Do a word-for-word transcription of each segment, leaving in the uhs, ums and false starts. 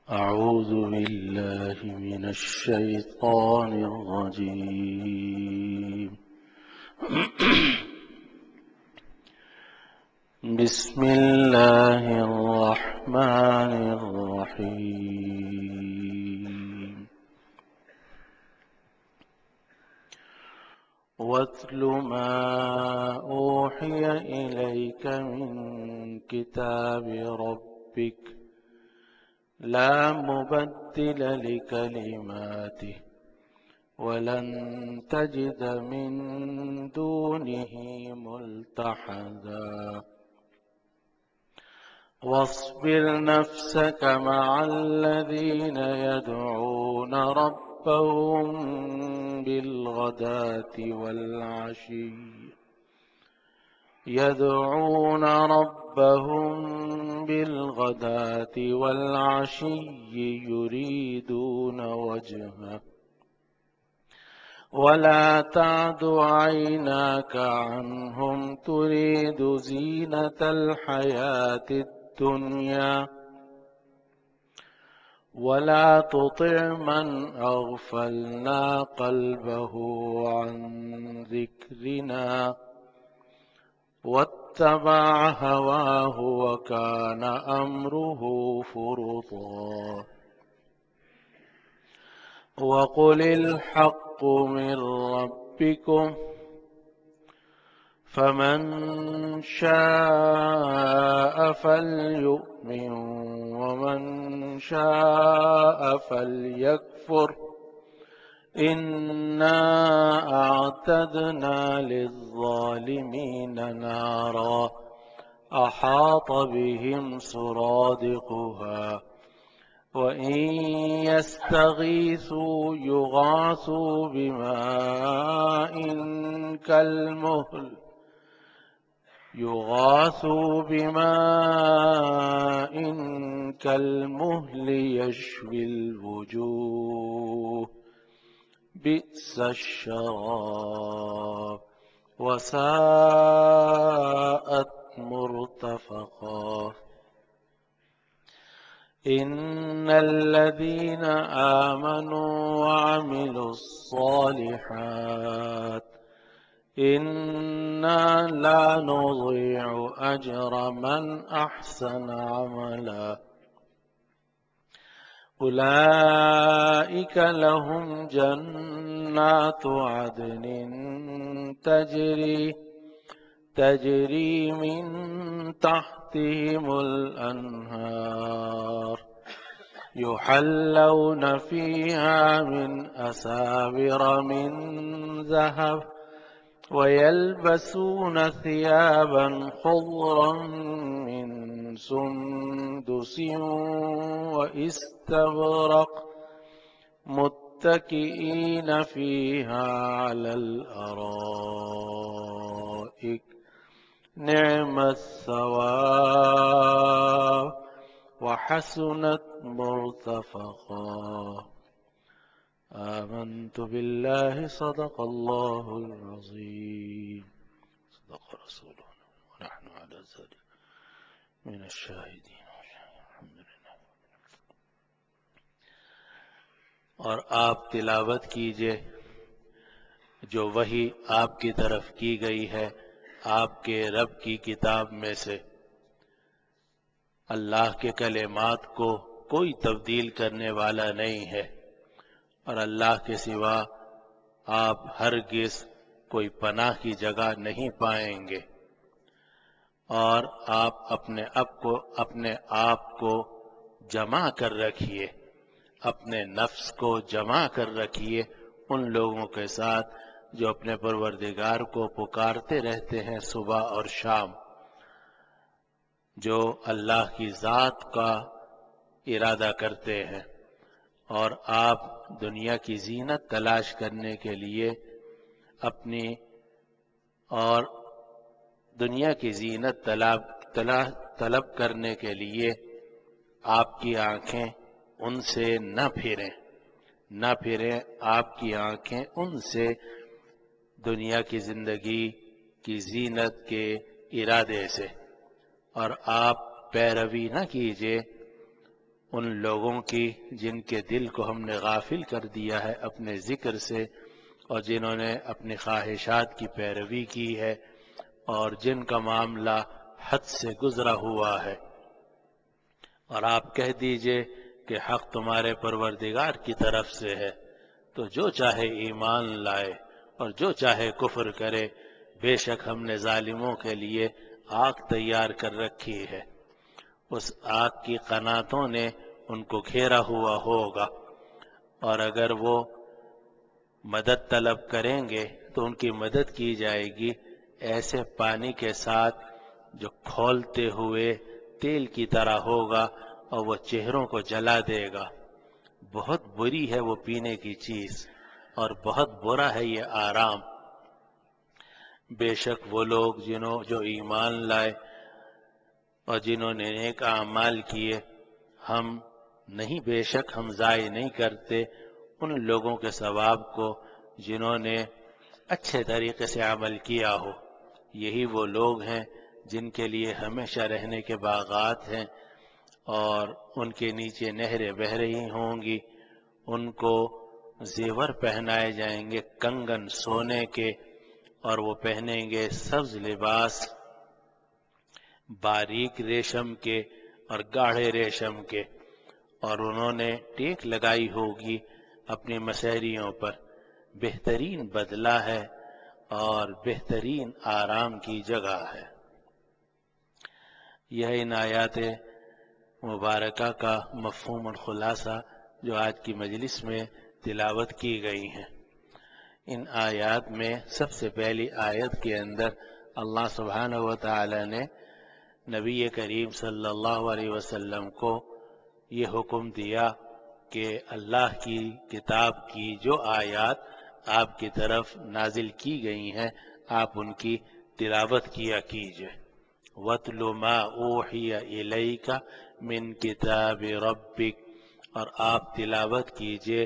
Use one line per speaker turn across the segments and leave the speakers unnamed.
أعوذ بالله من الشيطان الرجيم. بسم الله الرحمن الرحيم. واتل ما أوحي إليك من كتاب ربك لا مبدل لكلماته ولن تجد من دونه ملتحدا. واصبر نفسك مع الذين يدعون ربهم بالغداة والعشي يدعون ربهم بالغداة والعشي يريدون وجهه ولا تعد عيناك عنهم تريد زينة الحياة الدنيا ولا تطع من أغفلنا قلبه عن ذكرنا واتبع هواه وكان أمره فرطا. وقل الحق من ربكم فمن شاء فليؤمن ومن شاء فليكفر إنا أعتدنا للظالمين نارا أحاط بهم سرادقها وإن يستغيثوا يغاثوا بماء كالمهل يغاثوا بماء كالمهل يشوي الوجوه بئس الشراب وساءت مرتفقا. إن الذين آمنوا وعملوا الصالحات إنا لا نضيع أجر من أحسن عملا أولئك لهم جنات عدن تجري تجري من تحتهم الأنهار يحلون فيها من أساور من ذهب ويلبسون ثيابا خضرا من سندس واستبرق متكئين فيها على الأرائك نعم الثواب وحسنت مرتفقا. آمنت بالله صدق الله العظيم صدق رسوله ونحن على ذلك من الشاهدين الحمد لله. اور آپ تلاوت کیجئے جو وحی آپ کی طرف کی گئی ہے آپ کے رب کی کتاب میں سے. اللہ کے کلمات کو کوئی تبدیل کرنے والا نہیں ہے اور اللہ کے سوا آپ ہرگز کوئی پناہ کی جگہ نہیں پائیں گے. اور آپ اپنے آپ کو اپنے آپ کو جمع کر رکھیے، اپنے نفس کو جمع کر رکھیے ان لوگوں کے ساتھ جو اپنے پروردگار کو پکارتے رہتے ہیں صبح اور شام، جو اللہ کی ذات کا ارادہ کرتے ہیں. اور آپ دنیا کی زینت تلاش کرنے کے لیے اپنی اور دنیا کی زینت طلب طلب کرنے کے لیے آپ کی آنکھیں ان سے نہ پھریں نہ پھریں آپ کی آنکھیں ان سے دنیا کی زندگی کی زینت کے ارادے سے. اور آپ پیروی نہ کیجیے ان لوگوں کی جن کے دل کو ہم نے غافل کر دیا ہے اپنے ذکر سے، اور جنہوں نے اپنی خواہشات کی پیروی کی ہے، اور جن کا معاملہ حد سے گزرا ہوا ہے۔ اور آپ کہہ دیجئے کہ حق تمہارے پروردگار کی طرف سے ہے، تو جو چاہے ایمان لائے اور جو چاہے کفر کرے، بے شک ہم نے ظالموں کے لیے آگ تیار کر رکھی ہے، اس آگ کی قناتوں نے ان کو گھیرا ہوا ہوگا، اور اگر وہ مدد طلب کریں گے تو ان کی مدد کی جائے گی ایسے پانی کے ساتھ جو کھولتے ہوئے تیل کی طرح ہوگا، اور وہ چہروں کو جلا دے گا۔ بہت بری ہے وہ پینے کی چیز، اور بہت برا ہے یہ آرام۔ بے شک وہ لوگ جنہوں جو ایمان لائے اور جنہوں نے نیک اعمال کیے، ہم نہیں بے شک ہم ضائع نہیں کرتے ان لوگوں کے ثواب کو جنہوں نے اچھے طریقے سے عمل کیا ہو۔ یہی وہ لوگ ہیں جن کے لیے ہمیشہ رہنے کے باغات ہیں، اور ان کے نیچے نہریں بہہ رہی ہوں گی۔ ان کو زیور پہنائے جائیں گے کنگن سونے کے، اور وہ پہنیں گے سبز لباس باریک ریشم کے اور گاڑھے ریشم کے، اور انہوں نے ٹیک لگائی ہوگی اپنی مسحریوں پر۔ بہترین بدلہ ہے اور بہترین آرام کی جگہ ہے۔ یہ ان آیات مبارکہ کا مفہوم الخلاصہ جو آج کی مجلس میں تلاوت کی گئی ہیں۔ ان آیات میں سب سے پہلی آیت کے اندر اللہ سبحانہ و تعالی نے نبی کریم صلی اللہ علیہ وسلم کو یہ حکم دیا کہ اللہ کی کتاب کی جو آیات آپ کی طرف نازل کی گئی ہیں آپ ان کی تلاوت کیا کیجئے۔ وَاتْلُ مَا أُوحِيَ إِلَيْكَ مِن كِتَابِ رَبِّكَ، اور آپ تلاوت کیجئے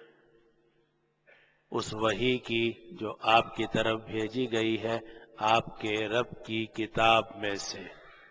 اس وحی کی جو آپ کی طرف بھیجی گئی ہے آپ کے رب کی کتاب میں سے۔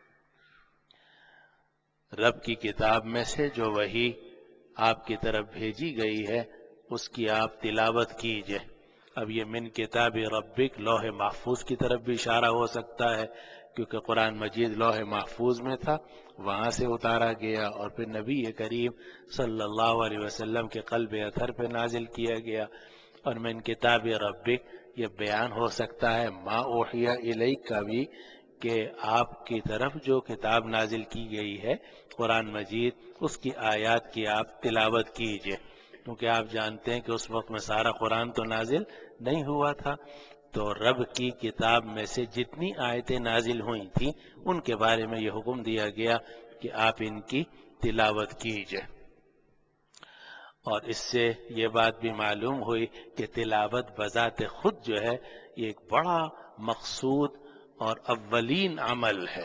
رب کی کتاب میں سے جو وحی آپ کی طرف بھیجی گئی ہے اس کی آپ تلاوت کیجئے۔ اب یہ من کتاب ربک لوح محفوظ کی طرف بھی اشارہ ہو سکتا ہے، کیونکہ قرآن مجید لوح محفوظ میں تھا، وہاں سے اتارا گیا اور پھر نبی کریم صلی اللہ علیہ وسلم کے قلب اطہر پہ نازل کیا گیا۔ اور من کتاب ربک یہ بیان ہو سکتا ہے ما اوحی الیک کا بھی، کہ آپ کی طرف جو کتاب نازل کی گئی ہے قرآن مجید، اس کی آیات کی آپ تلاوت کیجئے، کیونکہ آپ جانتے ہیں کہ اس وقت میں سارا قرآن تو نازل نہیں ہوا تھا، تو رب کی کتاب میں سے جتنی آیتیں نازل ہوئی تھیں ان کے بارے میں یہ حکم دیا گیا کہ آپ ان کی تلاوت کیجئے۔ اور اس سے یہ بات بھی معلوم ہوئی کہ تلاوت بذات خود جو ہے یہ ایک بڑا مقصود اور اولین عمل ہے،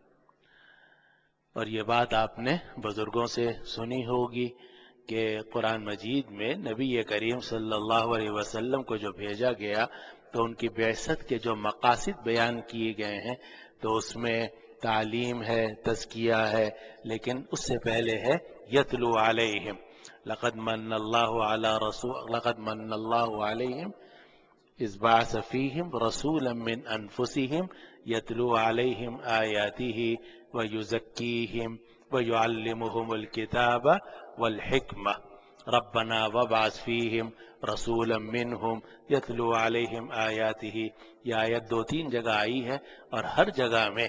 اور یہ بات آپ نے بزرگوں سے سنی ہوگی کہ قرآن مجید میں نبی کریم صلی اللہ علیہ وسلم کو جو بھیجا گیا تو ان کی بعثت کے جو مقاصد بیان کیے گئے ہیں تو اس میں تعلیم ہے، تزکیہ ہے، لیکن اس سے پہلے ہے یتلو علیہم، لقد من اللہ علی رسول لقد من اللہ علیہم اذ بعث فیہم رسولا من انفسہم یتلو علیہم آیاتہ ویزکیہم ویعلمہم الکتاب والحکمہ ربنا وابعث فیہم رسولا منہم یتلو علیہم آیاتہ۔ یہ آیت دو تین جگہ آئی ہے اور ہر جگہ میں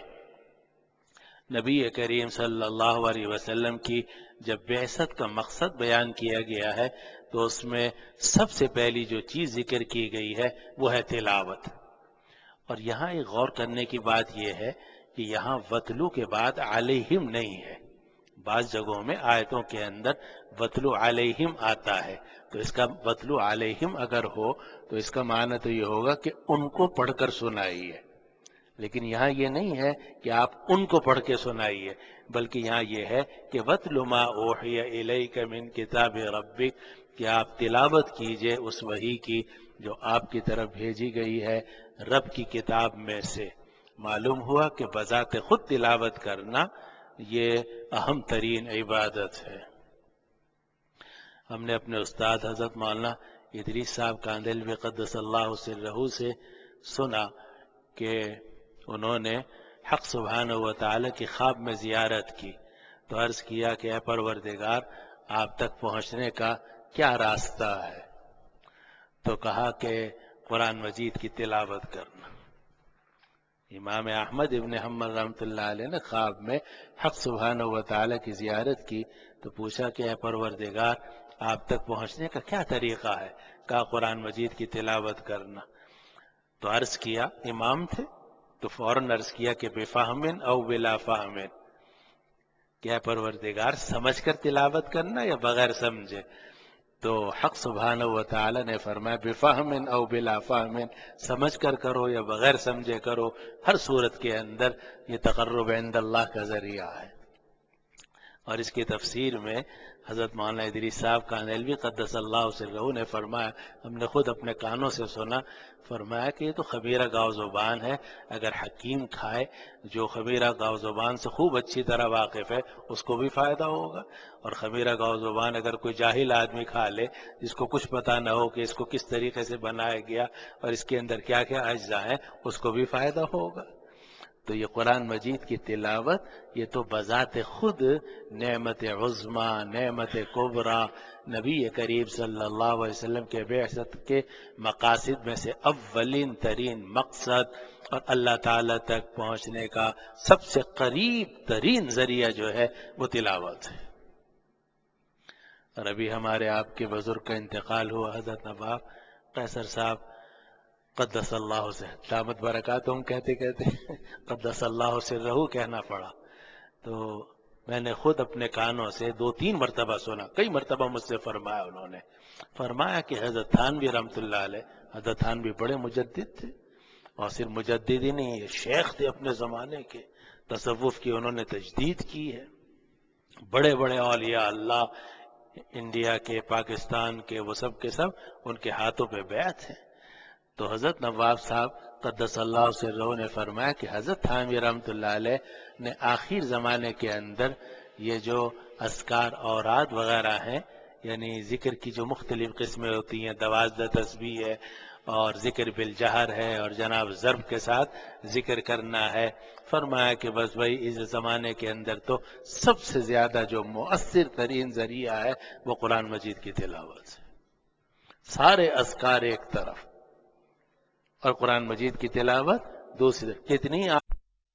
نبی کریم صلی اللہ علیہ وسلم کی جب بعثت کا مقصد بیان کیا گیا ہے تو اس میں سب سے پہلی جو چیز ذکر کی گئی ہے وہ ہے تلاوت۔ اور یہاں ایک غور کرنے کی بات یہ ہے کہ یہاں وتلو کے بعد علیہم نہیں ہے، بعض جگہوں میں آیتوں کے اندر وتلو علیہم آتا ہے، تو اس کا وتلو علیہم اگر ہو تو اس کا معنی تو یہ ہوگا کہ ان کو پڑھ کر سنائیے، لیکن یہاں یہ نہیں ہے کہ آپ ان کو پڑھ کے سنائیے، بلکہ یہاں یہ ہے کہ وَاتْلُ مَا أُوحِيَ إِلَيْكَ مِن کِتَابِ رَبِّكَ، کہ آپ تلاوت کیجئے اس وحی کی جو آپ کی طرف بھیجی گئی ہے رب کی کتاب میں سے۔ معلوم ہوا کہ بذات خود تلاوت کرنا یہ اہم ترین عبادت ہے۔ ہم نے اپنے استاد حضرت مولانا ادریس صاحب کاندھلوی قدس اللہ سرہ سے سنا کہ انہوں نے حق سبحانہ و تعالی کی خواب میں زیارت کی تو عرض کیا کہ اے پروردگار آپ تک پہنچنے کا کیا راستہ ہے؟ تو کہا کہ قرآن مجید کی تلاوت کرنا۔ امام احمد ابن حنبل رحمۃ اللہ علیہ نے خواب میں حق سبحانہ و تعالی کی زیارت کی تو پوچھا کہ اے پروردگار آپ تک پہنچنے کا کیا طریقہ ہے؟ کہا قرآن مجید کی تلاوت کرنا۔ تو عرض کیا، امام تھے تو فوراً عرض کیا کہ بفہم او بلا فہم، کیا پروردگار سمجھ کر تلاوت کرنا یا بغیر سمجھے؟ تو حق سبحانہ و تعالی نے فرمایا بفہم او بلا فہم، سمجھ کر کرو یا بغیر سمجھے کرو، ہر صورت کے اندر یہ تقرب عند اللہ کا ذریعہ ہے۔ اور اس کی تفسیر میں حضرت مولانا ادریس صاحب کاندھلوی قدس اللہ سرہ نے فرمایا، ہم نے خود اپنے کانوں سے سنا، فرمایا کہ یہ تو خمیرہ گاؤ زبان ہے، اگر حکیم کھائے جو خمیرہ گاؤ زبان سے خوب اچھی طرح واقف ہے اس کو بھی فائدہ ہوگا، اور خمیرہ گاؤ زبان اگر کوئی جاہل آدمی کھا لے جس کو کچھ پتہ نہ ہو کہ اس کو کس طریقے سے بنایا گیا اور اس کے اندر کیا کیا اجزاء ہیں، اس کو بھی فائدہ ہوگا۔ تو یہ قرآن مجید کی تلاوت یہ تو بذات خود نعمت عظمیٰ، نعمت کبریٰ، نبی کریم صلی اللہ علیہ وسلم کے بعثت کے مقاصد میں سے اولین ترین مقصد اور اللہ تعالیٰ تک پہنچنے کا سب سے قریب ترین ذریعہ جو ہے وہ تلاوت ہے۔ اور ابھی ہمارے آپ کے بزرگ کا انتقال ہوا، حضرت نواب قیصر صاحب قدس اللہ سے دامت برکاتہم کہتے کہتے قدس اللہ سے رہو کہنا پڑا، تو میں نے خود اپنے کانوں سے دو تین مرتبہ سنا، کئی مرتبہ مجھ سے فرمایا، انہوں نے فرمایا کہ حضرت تھانوی رحمۃ اللہ علیہ، حضرت تھانوی بڑے مجدد تھے، اور صرف مجدد ہی نہیں، شیخ تھے اپنے زمانے کے، تصوف کی انہوں نے تجدید کی ہے، بڑے بڑے اولیاء اللہ انڈیا کے، پاکستان کے، وہ سب کے سب ان کے ہاتھوں پہ بیعت ہیں۔ تو حضرت نواب صاحب قدس اللہ سرہ نے فرمایا کہ حضرت تھانوی رحمۃ اللہ علیہ نے آخر زمانے کے اندر یہ جو اذکار اوراد وغیرہ ہیں، یعنی ذکر کی جو مختلف قسمیں ہوتی ہیں، دوازدہ تسبیح ہے اور ذکر بالجہر ہے اور جناب ضرب کے ساتھ ذکر کرنا ہے، فرمایا کہ بس بھائی اس زمانے کے اندر تو سب سے زیادہ جو مؤثر ترین ذریعہ ہے وہ قرآن مجید کی تلاوت ہے۔ سارے اذکار ایک طرف اور قرآن مجید کی تلاوت دوسری، کتنی آپ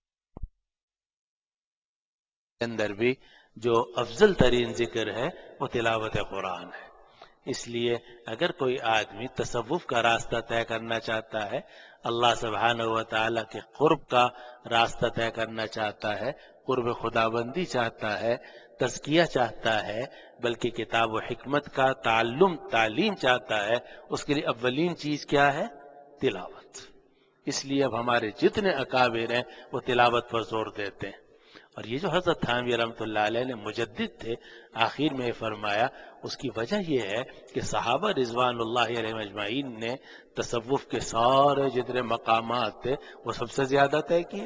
کے اندر بھی جو افضل ترین ذکر ہے وہ تلاوت قرآن ہے۔ اس لیے اگر کوئی آدمی تصوف کا راستہ طے کرنا چاہتا ہے، اللہ سبحانہ و تعالیٰ کے قرب کا راستہ طے کرنا چاہتا ہے، قرب خداوندی چاہتا ہے، تزکیہ چاہتا ہے، بلکہ کتاب و حکمت کا تعلم تعلیم چاہتا ہے، اس کے لیے اولین چیز کیا ہے؟ تلاوت۔ اس لیے اب ہمارے جتنے اکابر ہیں وہ تلاوت پر زور دیتے ہیں، اور یہ جو حضرت تھانوی رحمۃ اللہ علیہ نے مجدد تھے، آخر میں فرمایا اس کی وجہ یہ ہے کہ صحابہ رضوان اللہ علیہم اجمعین نے تصوف کے سارے جتنے مقامات تھے وہ سب سے زیادہ طے کیے۔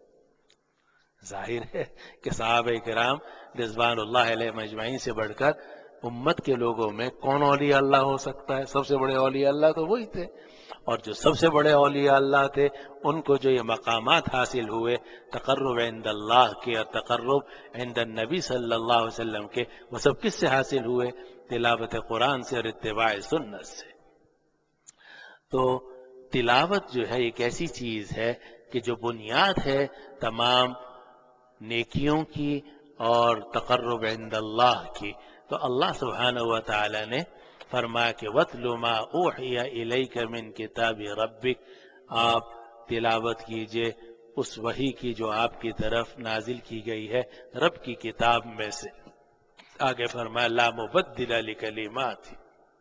ظاہر ہے کہ صحابہ کرام رضوان اللہ علیہم اجمعین سے بڑھ کر امت کے لوگوں میں کون اولیاء اللہ ہو سکتا ہے؟ سب سے بڑے اولیاء اللہ تو وہی تھے، اور جو سب سے بڑے اولیاء اللہ تھے ان کو جو یہ مقامات حاصل ہوئے تقرب عند اللہ کے اور تقرب عند النبی صلی اللہ علیہ وسلم کے، وہ سب کس سے حاصل ہوئے؟ تلاوت قرآن سے اور اتباع سنت سے۔ تو تلاوت جو ہے ایک ایسی چیز ہے کہ جو بنیاد ہے تمام نیکیوں کی اور تقرب عند اللہ کی۔ تو اللہ سبحانہ و تعالی نے فرمایا کہ وَاتْلُ مَا أُوحِيَ إِلَيْكَ مِن كِتَابِ رَبِّكَ، آپ تلاوت کیجئے اس وحی کی جو آپ کی طرف نازل کی گئی ہے رب کی کتاب میں سے۔ آگے فرمایا لا مبدل لکلمات،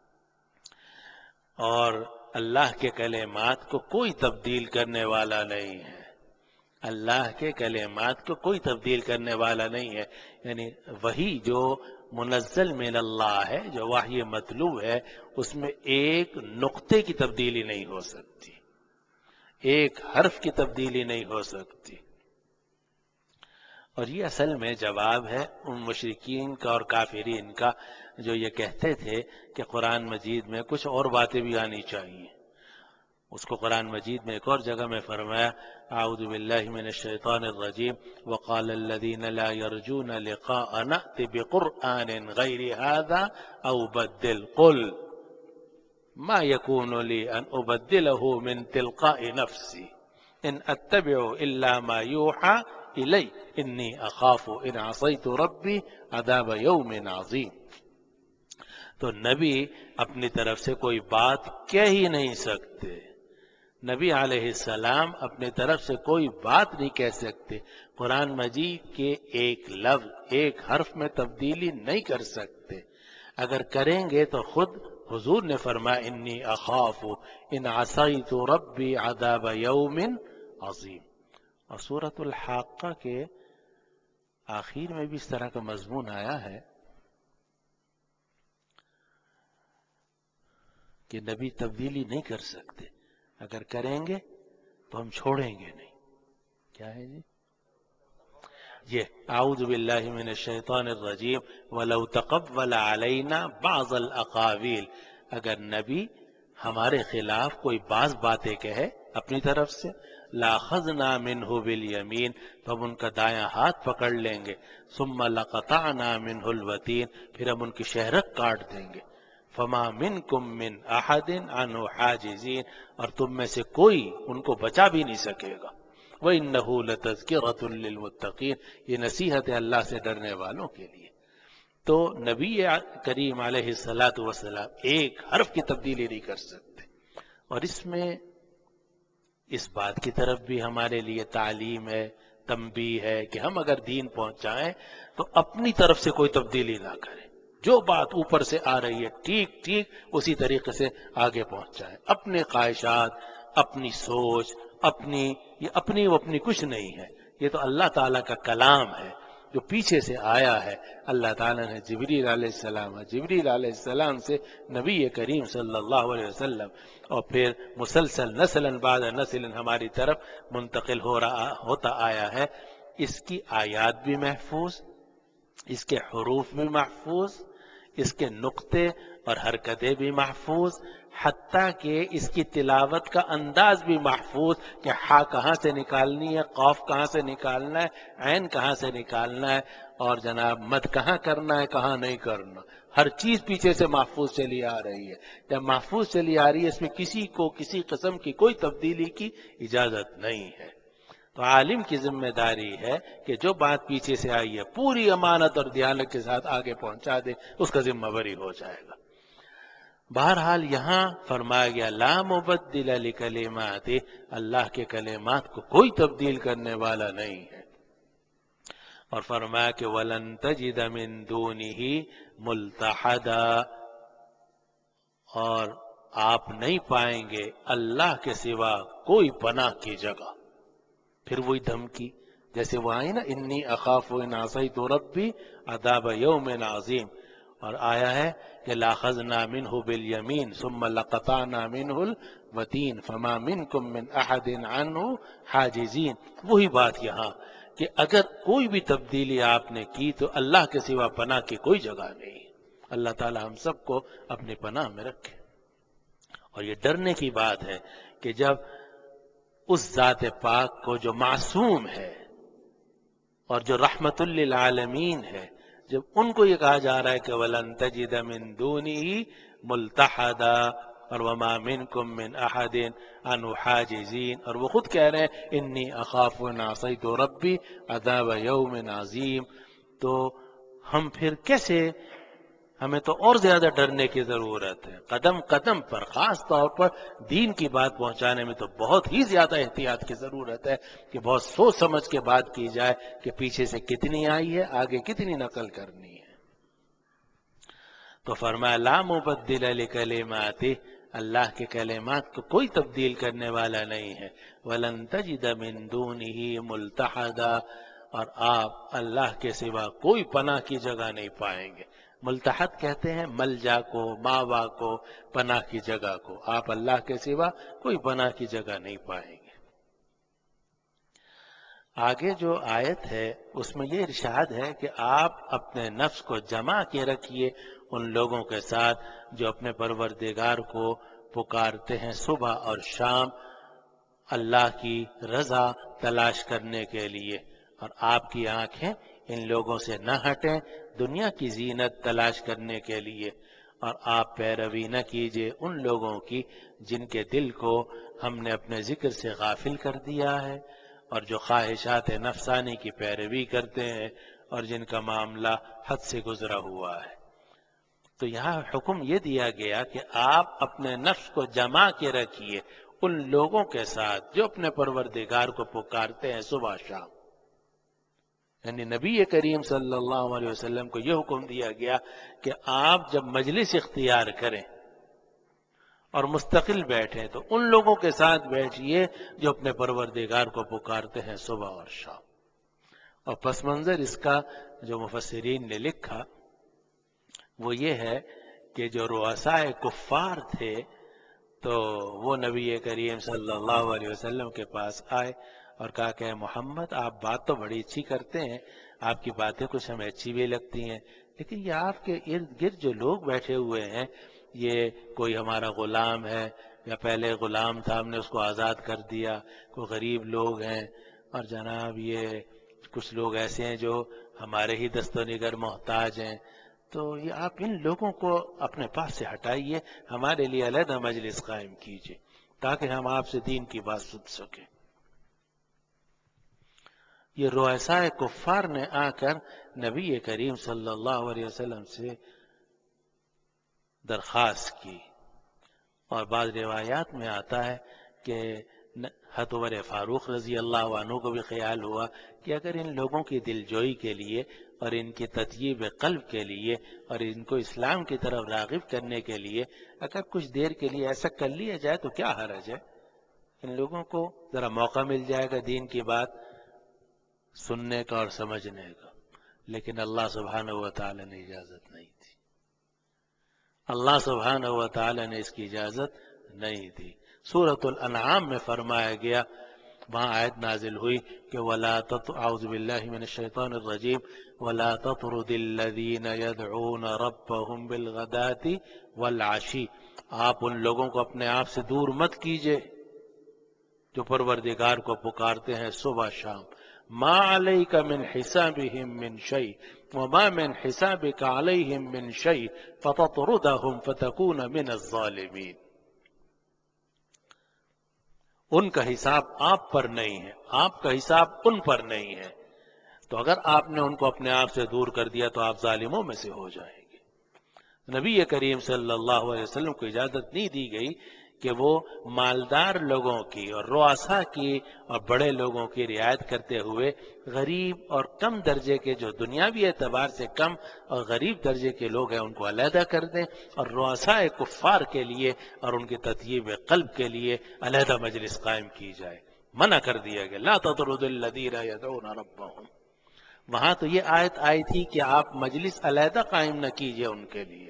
اور اللہ کے کلمات کو کوئی تبدیل کرنے والا نہیں ہے، اللہ کے کلمات کو کوئی تبدیل کرنے والا نہیں ہے، یعنی وہی جو منزل من اللہ ہے، جو وحی مطلوب ہے، اس میں ایک نقطے کی تبدیلی نہیں ہو سکتی، ایک حرف کی تبدیلی نہیں ہو سکتی۔ اور یہ اصل میں جواب ہے ان مشرکین کا اور کافرین کا جو یہ کہتے تھے کہ قرآن مجید میں کچھ اور باتیں بھی آنی چاہیے۔ اس کو قرآن مجید میں ایک اور جگہ میں فرمایا اعوذ باللہ من الشیطان الرجیم وقال الذین لا یرجون لقاءنا ائت بقرآن غیر هذا او بدل قل ما یکون لی ان ابدلہ من تلقاء نفسی ان اتبع الا ما یوحى الی انی اخاف ان عصیت ربی عذاب یوم عظیم۔ تو نبی اپنی طرف سے کوئی بات کہہ ہی نہیں سکتے، نبی علیہ السلام اپنی طرف سے کوئی بات نہیں کہہ سکتے، قرآن مجید کے ایک لفظ ایک حرف میں تبدیلی نہیں کر سکتے، اگر کریں گے تو خود حضور نے فرمایا انی اخاف ان عصیت ربی عذاب یوم عظیم۔ اور سورۃ الحاقہ کے آخر میں بھی اس طرح کا مضمون آیا ہے کہ نبی تبدیلی نہیں کر سکتے، اگر کریں گے تو ہم چھوڑیں گے نہیں۔ کیا ہے جی؟ یہ اعوذ باللہ من الشیطان الرجیم وَلَوْ تَقَوَّلَ عَلَيْنَا بَعْضَ الْأَقَاوِيلِ، اگر نبی ہمارے خلاف کوئی بعض باتیں کہے اپنی طرف سے لَأَخَذْنَا مِنْهُ بِالْيَمِينِ، تو ہم ان کا دایاں ہاتھ پکڑ لیں گے، ثُمَّ لَقَطَعْنَا مِنْهُ الْوَتِينَ، پھر ہم ان کی شہرک کاٹ دیں گے، فما منکم من احد عنہ حاجزین، اور تم میں سے کوئی ان کو بچا بھی نہیں سکے گا۔ وَإِنَّهُ لَتَذْكِرَةٌ لِّلْمُتَّقِينَ، یہ نصیحت ہے اللہ سے ڈرنے والوں کے لیے۔ تو نبی کریم علیہ الصلاۃ والسلام ایک حرف کی تبدیلی نہیں کر سکتے، اور اس میں اس بات کی طرف بھی ہمارے لیے تعلیم ہے، تنبیہ ہے کہ ہم اگر دین پہنچائیں تو اپنی طرف سے کوئی تبدیلی نہ کریں، جو بات اوپر سے آ رہی ہے ٹھیک ٹھیک اسی طریقے سے آگے پہنچائیں، اپنے خواہشات، اپنی سوچ، اپنی یہ اپنی وہ اپنی کچھ نہیں ہے، یہ تو اللہ تعالیٰ کا کلام ہے جو پیچھے سے آیا ہے۔ اللہ تعالیٰ نے جبریل علیہ السلام جبریل علیہ السلام سے نبی کریم صلی اللہ علیہ وسلم، اور پھر مسلسل نسلاً بعد نسل ہماری طرف منتقل ہو رہا ہوتا آیا ہے۔ اس کی آیات بھی محفوظ، اس کے حروف بھی محفوظ، اس کے نقطے اور حرکتیں بھی محفوظ، حتیٰ کہ اس کی تلاوت کا انداز بھی محفوظ کہ ہا کہاں سے نکالنی ہے، قاف کہاں سے نکالنا ہے، عین کہاں سے نکالنا ہے، اور جناب مد کہاں کرنا ہے، کہاں نہیں کرنا، ہر چیز پیچھے سے محفوظ چلی آ رہی ہے۔ جب محفوظ چلی آ رہی ہے، اس میں کسی کو کسی قسم کی کوئی تبدیلی کی اجازت نہیں ہے۔ تو عالم کی ذمہ داری ہے کہ جو بات پیچھے سے آئی ہے پوری امانت اور دیانت کے ساتھ آگے پہنچا دے، اس کا ذمہ بری ہو جائے گا۔ بہرحال یہاں فرمایا گیا لا مبدل لکلمات، اللہ کے کلمات کو کوئی تبدیل کرنے والا نہیں ہے، اور فرمایا کہ وَلَن تَجِدَ مِن دُونِهِ مُلْتَحَدًا، اور آپ نہیں پائیں گے اللہ کے سوا کوئی پناہ کی جگہ۔ پھر وہی دھمکی جیسے وہ آئی نا انی اخاف ان عصیت ربی عذاب یوم عظیم، اور آیا ہے کہ لاخذنا منہ بالیمین ثم لقطعنا منہ الوتین فما منکم من احد عنہ حاجزین۔ وہی بات یہاں کہ اگر کوئی بھی تبدیلی آپ نے کی تو اللہ کے سوا پناہ کی کوئی جگہ نہیں۔ اللہ تعالی ہم سب کو اپنی پناہ میں رکھے۔ اور یہ ڈرنے کی بات ہے کہ جب اس ذات پاک کو جو معصوم ہے اور جو رحمت للعالمین ہے، جب ان کو یہ کہا جا رہا ہے کہ وَلَن تَجِدَ مِن دُونِهِ مُلْتَحَدًا اور وَمَا مِنْكُم مِّنْ أَحَدٍ عَنْهُ حَاجِزِينَ، اور وہ خود کہہ رہے ہیں انی اخاف ان عصیت ربی عذاب یوم عظیم، تو ہم پھر کیسے، ہمیں تو اور زیادہ ڈرنے کی ضرورت ہے۔ قدم قدم پر، خاص طور پر دین کی بات پہنچانے میں تو بہت ہی زیادہ احتیاط کی ضرورت ہے کہ بہت سوچ سمجھ کے بات کی جائے کہ پیچھے سے کتنی آئی ہے، آگے کتنی نقل کرنی ہے۔ تو فرمایا لا مبدل لکلماتہ، اللہ کے کلمات کو کوئی تبدیل کرنے والا نہیں ہے۔ وَلَن تَجِدَ مِن دُونِهِ مُلْتَحَدًا، اور آپ اللہ کے سوا کوئی پناہ کی جگہ نہیں پائیں گے۔ ملتحد کہتے ہیں ملجا کو، ماوا کو، پناہ کی جگہ کو، آپ اللہ کے سوا کوئی پناہ کی جگہ نہیں پائیں گے۔ آگے جو آیت ہے اس میں یہ ارشاد ہے کہ آپ اپنے نفس کو جمع کے رکھیے ان لوگوں کے ساتھ جو اپنے پروردگار کو پکارتے ہیں صبح اور شام اللہ کی رضا تلاش کرنے کے لیے، اور آپ کی آنکھیں ان لوگوں سے نہ ہٹیں دنیا کی زینت تلاش کرنے کے لیے، اور آپ پیروی نہ کیجیے ان لوگوں کی جن کے دل کو ہم نے اپنے ذکر سے غافل کر دیا ہے، اور جو خواہشات نفسانی کی پیروی کرتے ہیں اور جن کا معاملہ حد سے گزرا ہوا ہے۔ تو یہاں حکم یہ دیا گیا کہ آپ اپنے نفس کو جما کے رکھیے ان لوگوں کے ساتھ جو اپنے پروردگار کو پکارتے ہیں صبح شام۔ یعنی نبی کریم صلی اللہ علیہ وسلم کو یہ حکم دیا گیا کہ آپ جب مجلس اختیار کریں اور مستقل بیٹھیں تو ان لوگوں کے ساتھ بیٹھیے جو اپنے پروردگار کو پکارتے ہیں صبح اور شام۔ اور پس منظر اس کا جو مفسرین نے لکھا وہ یہ ہے کہ جو رؤسائے کفار تھے تو وہ نبی کریم صلی اللہ علیہ وسلم کے پاس آئے اور کہا کہ محمد آپ بات تو بڑی اچھی کرتے ہیں، آپ کی باتیں کچھ ہمیں اچھی بھی لگتی ہیں، لیکن یہ آپ کے ارد گرد جو لوگ بیٹھے ہوئے ہیں یہ کوئی ہمارا غلام ہے یا پہلے غلام تھا ہم نے اس کو آزاد کر دیا، کوئی غریب لوگ ہیں، اور جناب یہ کچھ لوگ ایسے ہیں جو ہمارے ہی دست و نگر محتاج ہیں، تو یہ آپ ان لوگوں کو اپنے پاس سے ہٹائیے، ہمارے لیے علیحدہ مجلس قائم کیجیے تاکہ ہم آپ سے دین کی بات سن سکیں۔ یہ رؤسائے کفار نے آ کر نبی کریم صلی اللہ علیہ وسلم سے درخواست کی، اور بعض روایات میں آتا ہے کہ حضرت عمر فاروق رضی اللہ عنہ کو بھی خیال ہوا کہ اگر ان لوگوں کی دلجوئی کے لیے اور ان کی تطیب قلب کے لیے اور ان کو اسلام کی طرف راغب کرنے کے لیے اگر کچھ دیر کے لیے ایسا کر لیا جائے تو کیا حرج ہے، ان لوگوں کو ذرا موقع مل جائے گا دین کی بات سننے کا اور سمجھنے کا۔ لیکن اللہ سبحانہ و تعالی نے اجازت نہیں دی، اللہ سبحانہ و تعالی نے اس کی اجازت نہیں دی۔ سورۃ الانعام میں فرمایا گیا، وہاں آیت نازل ہوئی کہ وَلَا اعوذ باللہ من الشیطان الرجیم وَلَا تَطْرُدِ الَّذِينَ يَدْعُونَ رَبَّهُمْ بِالْغَدَاةِ وَالْعَشِيِّ، آپ ان لوگوں کو اپنے آپ سے دور مت کیجئے جو پروردگار کو پکارتے ہیں صبح شام۔ ما علیک من حسابہم من شیء وما من حسابک علیہم من شیء فتطردہم فتکون من الظالمین، ان کا حساب آپ پر نہیں ہے، آپ کا حساب ان پر نہیں ہے، تو اگر آپ نے ان کو اپنے آپ سے دور کر دیا تو آپ ظالموں میں سے ہو جائیں گے۔ نبی کریم صلی اللہ علیہ وسلم کو اجازت نہیں دی گئی کہ وہ مالدار لوگوں کی اور رؤسا کی اور بڑے لوگوں کی رعایت کرتے ہوئے غریب اور کم درجے کے جو دنیاوی اعتبار سے کم اور غریب درجے کے لوگ ہیں ان کو علیحدہ کر دیں، اور رؤساء کفار کے لیے اور ان کی تطیب قلب کے لیے علیحدہ مجلس قائم کی جائے۔ منع کر دیا گیا، لا تطرد الذین یدعون ربهم۔ وہاں تو یہ آیت آئی تھی کہ آپ مجلس علیحدہ قائم نہ کیجئے ان کے لیے،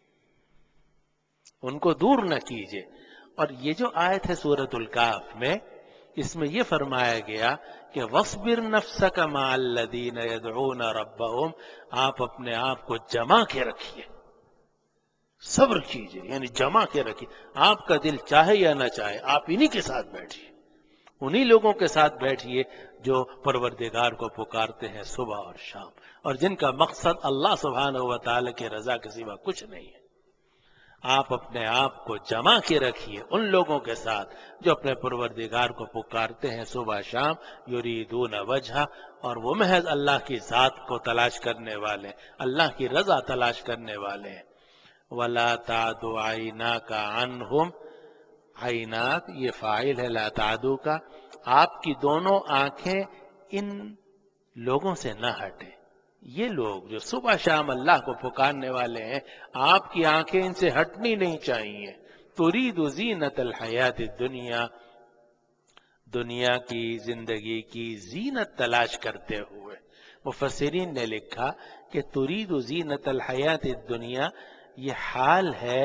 ان کو دور نہ کیجئے، اور یہ جو آیت ہے سورۃ الکہف میں اس میں یہ فرمایا گیا کہ وَاصْبِرْ نَفْسَكَ مَعَ الَّذِينَ يَدْعُونَ رَبَّهُمْ، آپ اپنے آپ کو جمع کے رکھیے، صبر کیجئے، یعنی جمع کے رکھیے، آپ کا دل چاہے یا نہ چاہے آپ انہی کے ساتھ بیٹھیے، انہی لوگوں کے ساتھ بیٹھیے جو پروردگار کو پکارتے ہیں صبح اور شام، اور جن کا مقصد اللہ سبحانہ و تعالی کی رضا کے سوا کچھ نہیں ہے۔ آپ اپنے آپ کو جمع کے رکھیے ان لوگوں کے ساتھ جو اپنے پروردگار کو پکارتے ہیں صبح شام، یریدون وجہ، اور وہ محض اللہ کی ذات کو تلاش کرنے والے، اللہ کی رضا تلاش کرنے والے ہیں۔ وَلَا تَعْدُ عَيْنَاكَ عَنْهُمْ، عیناک یہ فاعل ہے لا تعدو کا، آپ کی دونوں آنکھیں ان لوگوں سے نہ ہٹیں، یہ لوگ جو صبح شام اللہ کو پکارنے والے ہیں آپ کی آنکھیں ان سے ہٹنی نہیں چاہیے۔ ترید زینت الحیات الدنیا، دنیا کی زندگی کی زینت تلاش کرتے ہوئے۔ مفسرین نے لکھا کہ ترید زینت الحیات الدنیا یہ حال ہے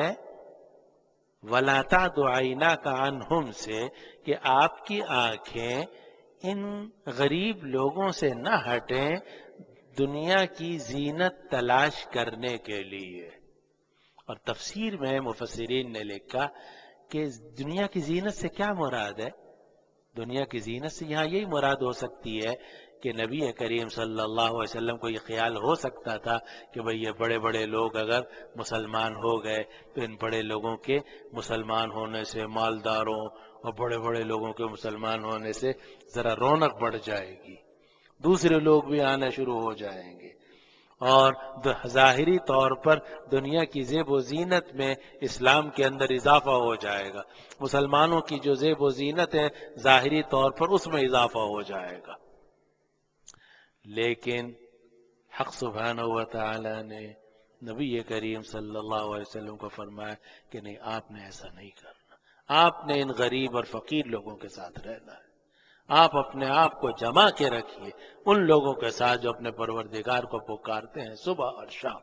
وَلَا تَعْدُ عَيْنَاكَ عَنْهُمْ سے، کہ آپ کی آنکھیں ان غریب لوگوں سے نہ ہٹیں دنیا کی زینت تلاش کرنے کے لیے۔ اور تفسیر میں مفسرین نے لکھا کہ دنیا کی زینت سے کیا مراد ہے؟ دنیا کی زینت سے یہاں یہی مراد ہو سکتی ہے کہ نبی کریم صلی اللہ علیہ وسلم کو یہ خیال ہو سکتا تھا کہ بھئی یہ بڑے بڑے لوگ اگر مسلمان ہو گئے تو ان بڑے لوگوں کے مسلمان ہونے سے، مالداروں اور بڑے بڑے لوگوں کے مسلمان ہونے سے ذرا رونق بڑھ جائے گی، دوسرے لوگ بھی آنا شروع ہو جائیں گے، اور ظاہری طور پر دنیا کی زیب و زینت میں اسلام کے اندر اضافہ ہو جائے گا، مسلمانوں کی جو زیب و زینت ہے ظاہری طور پر اس میں اضافہ ہو جائے گا۔ لیکن حق سبحانہ و تعالی نے نبی کریم صلی اللہ علیہ وسلم کو فرمایا کہ نہیں، آپ نے ایسا نہیں کرنا، آپ نے ان غریب اور فقیر لوگوں کے ساتھ رہنا ہے، آپ اپنے آپ کو جما کے رکھیے ان لوگوں کے ساتھ جو اپنے پروردگار کو پکارتے ہیں صبح اور شام،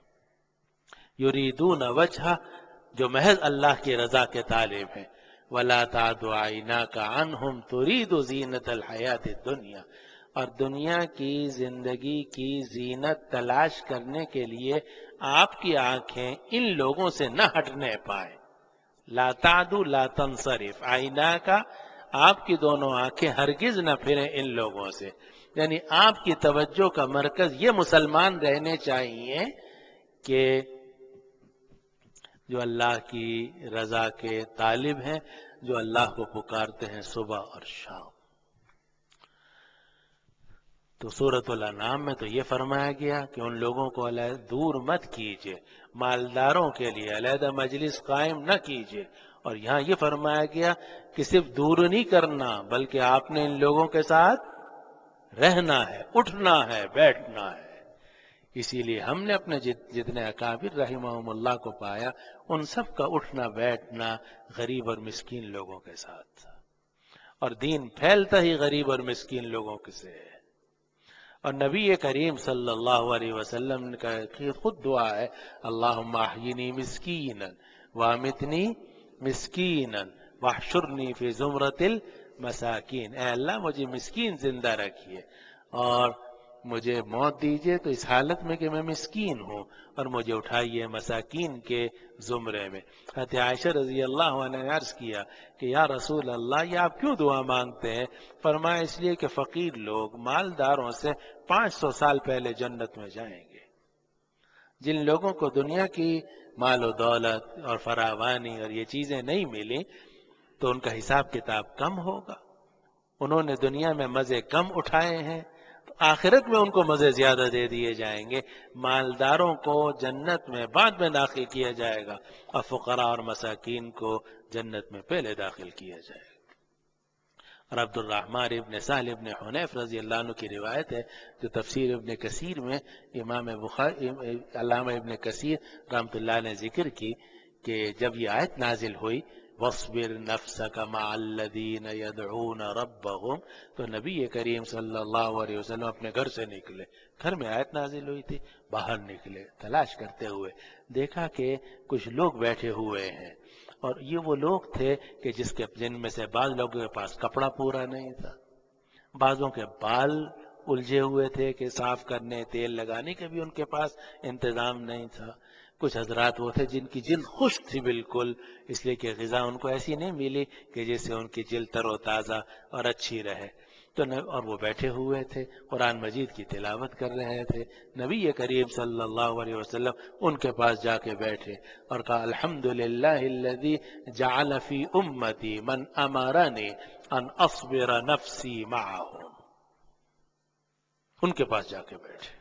یریدون وجہ، جو محض اللہ کی رضا کے طالب ہیں، وَلَا تَعْدُ عَيْنَاكَ عَنْهُمْ تُرِيدُ زِينَةَ الْحَيَاةِ الدُّنْيَا، اور دنیا کی زندگی کی زینت تلاش کرنے کے لیے آپ کی آنکھیں ان لوگوں سے نہ ہٹنے پائیں۔ لا تعدو لا تنصرف، آئینہ کا آپ کی دونوں آنکھیں ہرگز نہ پھریں ان لوگوں سے، یعنی آپ کی توجہ کا مرکز یہ مسلمان رہنے چاہیے کہ جو اللہ کی رضا کے طالب ہیں، جو اللہ کو پکارتے ہیں صبح اور شام۔ تو سورۃ الانعام میں تو یہ فرمایا گیا کہ ان لوگوں کو علیحدہ دور مت کیجیے، مالداروں کے لیے علیحدہ مجلس قائم نہ کیجیے، اور یہاں یہ فرمایا گیا کہ صرف دور نہیں کرنا بلکہ آپ نے ان لوگوں کے ساتھ رہنا ہے، اٹھنا ہے، بیٹھنا ہے۔ اسی لیے ہم نے اپنے جتنے اکابر رحمہم اللہ کو پایا، ان سب کا اٹھنا بیٹھنا غریب اور مسکین لوگوں کے ساتھ تھا، اور دین پھیلتا ہی غریب اور مسکین لوگوں سے ہے۔ اور نبی کریم صلی اللہ علیہ وسلم کا خود دعا ہے، اللہم احیینی مسکینا وامتنی مسکینا واحشرنی فی زمرۃ المساکین، اے اللہ مجھے مسکین زندہ رکھیے اور مجھے موت دیجئے تو اس حالت میں کہ میں مسکین ہوں، اور مجھے اٹھائیے مساکین کے زمرے میں۔ حضرت عائشہ رضی اللہ عنہ نے عرض کیا کہ یا رسول اللہ، یہ آپ کیوں دعا مانگتے ہیں؟ فرمایا اس لیے کہ فقیر لوگ مالداروں سے پانچ سو سال پہلے جنت میں جائیں گے۔ جن لوگوں کو دنیا کی مال و دولت اور فراوانی اور یہ چیزیں نہیں ملی تو ان کا حساب کتاب کم ہوگا، انہوں نے دنیا میں مزے کم اٹھائے ہیں، تو آخرت میں ان کو مزے زیادہ دے دیے جائیں گے۔ مالداروں کو جنت میں بعد میں داخل کیا جائے گا اور فقراء اور مساکین کو جنت میں پہلے داخل کیا جائے گا۔ اور عبد الرحمن ابن سہل ابن حنیف رضی اللہ عنہ کی روایت ہے جو تفسیر ابن کثیر میں امام بخاری علامہ ابن کثیر رحمۃ اللہ نے ذکر کی کہ جب یہ آیت نازل ہوئی وَاصْبِرْ نَفْسَكَ مَعَ الَّذِينَ يَدْعُونَ رَبَّهُمْ، تو نبی کریم صلی اللہ علیہ وسلم اپنے گھر سے نکلے، گھر میں آیت نازل ہوئی تھی، باہر نکلے تلاش کرتے ہوئے، دیکھا کہ کچھ لوگ بیٹھے ہوئے ہیں، اور یہ وہ لوگ تھے کہ جس کے جن میں سے بعض لوگوں کے پاس کپڑا پورا نہیں تھا، بعضوں کے بال الجھے ہوئے تھے کہ صاف کرنے، تیل لگانے کے بھی ان کے پاس انتظام نہیں تھا، کچھ حضرات وہ تھے جن کی جلد خشک تھی بالکل، اس لیے کہ غذا ان کو ایسی نہیں ملی کہ جس سے ان کی جلد تر و تازہ اور اچھی رہے، تو اور وہ بیٹھے ہوئے تھے قرآن مجید کی تلاوت کر رہے تھے۔ نبی کریم صلی اللہ علیہ وسلم ان کے پاس جا کے بیٹھے اور کہا الحمدللہ الذی جعل فی امتی من امرنی ان اصبر نفسی معهم، ان کے پاس جا کے بیٹھے۔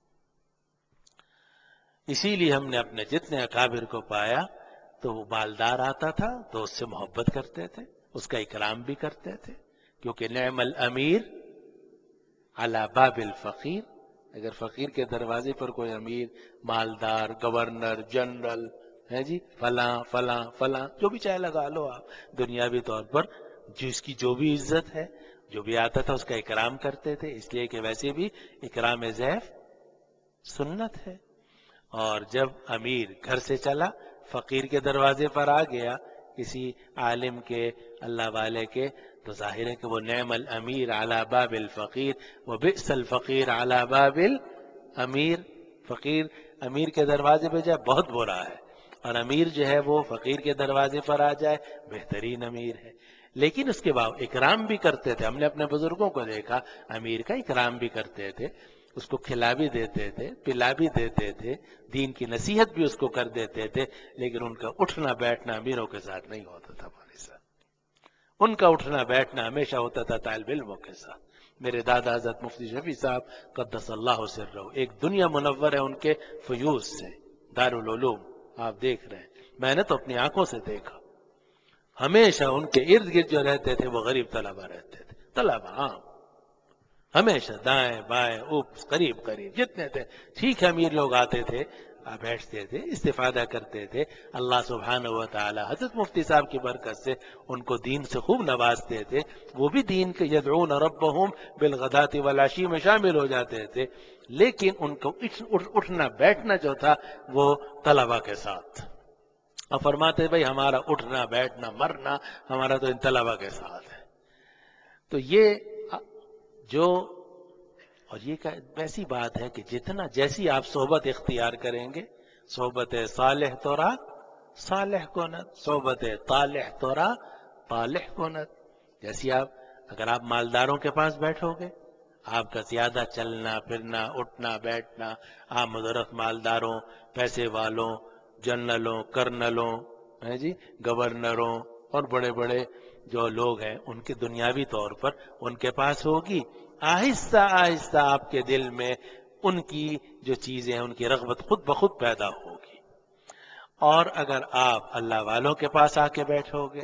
اسی لیے ہم نے اپنے جتنے اکابر کو پایا تو وہ مالدار آتا تھا تو اس سے محبت کرتے تھے، اس کا اکرام بھی کرتے تھے، کیونکہ نعم الامیر علی باب الفقیر، اگر فقیر کے دروازے پر کوئی امیر، مالدار، گورنر، جنرل ہے جی فلاں فلاں فلاں جو بھی چاہے لگا لو آپ، دنیاوی طور پر جس کی جو بھی عزت ہے، جو بھی آتا تھا اس کا اکرام کرتے تھے، اس لیے کہ ویسے بھی اکرام ضیف سنت ہے۔ اور جب امیر گھر سے چلا، فقیر کے دروازے پر آ گیا کسی عالم کے، اللہ والے کے، تو ظاہر ہے کہ وہ نعم الامیر علی باب الفقیر وبئس الفقیر علی باب الامیر، فقیر امیر کے دروازے پہ جائے بہت برا ہے، اور امیر جو ہے وہ فقیر کے دروازے پر آ جائے بہترین امیر ہے۔ لیکن اس کے بعد اکرام بھی کرتے تھے، ہم نے اپنے بزرگوں کو دیکھا امیر کا اکرام بھی کرتے تھے، اس کو کھلا بھی دیتے تھے، پلا بھی دیتے تھے، دین کی نصیحت بھی اس کو کر دیتے تھے، لیکن ان کا اٹھنا بیٹھنا امیروں کے ساتھ نہیں ہوتا تھا بھائی صاحب، ان کا اٹھنا بیٹھنا ہمیشہ ہوتا تھا طالب علموں کے ساتھ۔ میرے دادا حضرت مفتی شفیع صاحب قدس اللہ سرہ، ایک دنیا منور ہے ان کے فیوز سے، دارالعلوم آپ دیکھ رہے ہیں، میں نے تو اپنی آنکھوں سے دیکھا، ہمیشہ ان کے ارد گرد جو رہتے تھے وہ غریب طلبہ رہتے تھے، طلبہ عام، ہمیشہ دائیں بائیں اوپر قریب قریب جتنے تھے، ٹھیک ہے امیر لوگ آتے تھے، بیٹھتے تھے، استفادہ کرتے تھے، اللہ سبحانہ و تعالی حضرت مفتی صاحب کی برکت سے ان کو دین سے خوب نوازتے تھے، وہ بھی دین کے یدعون ربہم بالغداۃ والعشی میں شامل ہو جاتے تھے، لیکن ان کو اٹھنا بیٹھنا جو تھا وہ طلبہ کے ساتھ، اور فرماتے بھائی ہمارا اٹھنا بیٹھنا مرنا ہمارا تو ان طلبہ کے ساتھ ہے۔ تو یہ جو، اور یہ ایسی بات ہے کہ جتنا جیسی آپ صحبت اختیار کریں گے، صحبت صالح تورا صالح کنت، صحبت طالح تورا طالح کنت، جیسی آپ، اگر آپ مالداروں کے پاس بیٹھو گے، آپ کا زیادہ چلنا پھرنا اٹھنا بیٹھنا عام مدرس مالداروں، پیسے والوں، جنرلوں، کرنلوں، ہیں جی گورنروں اور بڑے بڑے جو لوگ ہیں ان کی دنیاوی طور پر ان کے پاس ہوگی، آہستہ آہستہ آپ کے دل میں ان کی جو چیزیں ہیں ان کی رغبت خود بخود پیدا ہوگی۔ اور اگر آپ اللہ والوں کے پاس آ کے بیٹھو گے،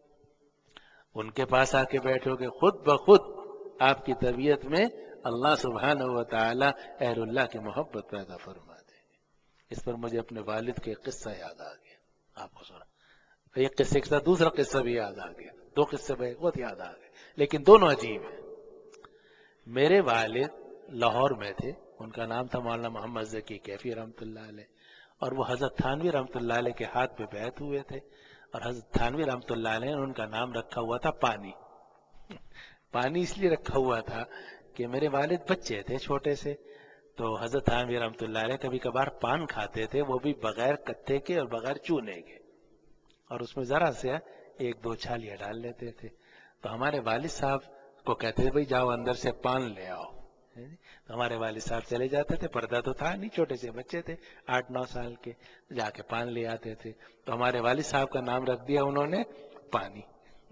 ان کے پاس آ کے بیٹھو گے، خود بخود آپ کی طبیعت میں اللہ سبحانہ و تعالی اہل اللہ کی محبت پیدا فرما دے گی۔ اس پر مجھے اپنے والد کے قصہ یاد آ گیا، آپ کو سنا ایک قصے کے ساتھ دوسرا قصہ بھی یاد آ گیا، دو قصے بہت یاد آ گئے لیکن دونوں عجیب ہیں۔ میرے والد لاہور میں تھے، ان کا نام تھا مولانا محمد ذکی کیفی رحمۃ اللہ علیہ، اور وہ حضرت تھانوی رحمۃ اللہ علیہ کے ہاتھ پہ بیعت ہوئے تھے، اور حضرت تھانوی رحمۃ اللہ علیہ نے ان کا نام رکھا ہوا تھا پانی۔ پانی اس لیے رکھا ہوا تھا کہ میرے والد بچے تھے چھوٹے سے، تو حضرت تھانوی رحمۃ اللہ علیہ کبھی کبھار پان کھاتے تھے، وہ بھی بغیر کتے کے اور بغیر چونے کے، اور اس میں ذرا سے ایک دو چھالیاں ڈال لیتے تھے، تو ہمارے والد صاحب کو کہتے تھے بھائی جاؤ اندر سے پان لے آؤ، تو ہمارے والد صاحب چلے جاتے تھے، پردہ تو تھا نہیں، چھوٹے سے بچے تھے آٹھ نو سال کے، جا کے پان لے آتے تھے، تو ہمارے والد صاحب کا نام رکھ دیا انہوں نے پانی۔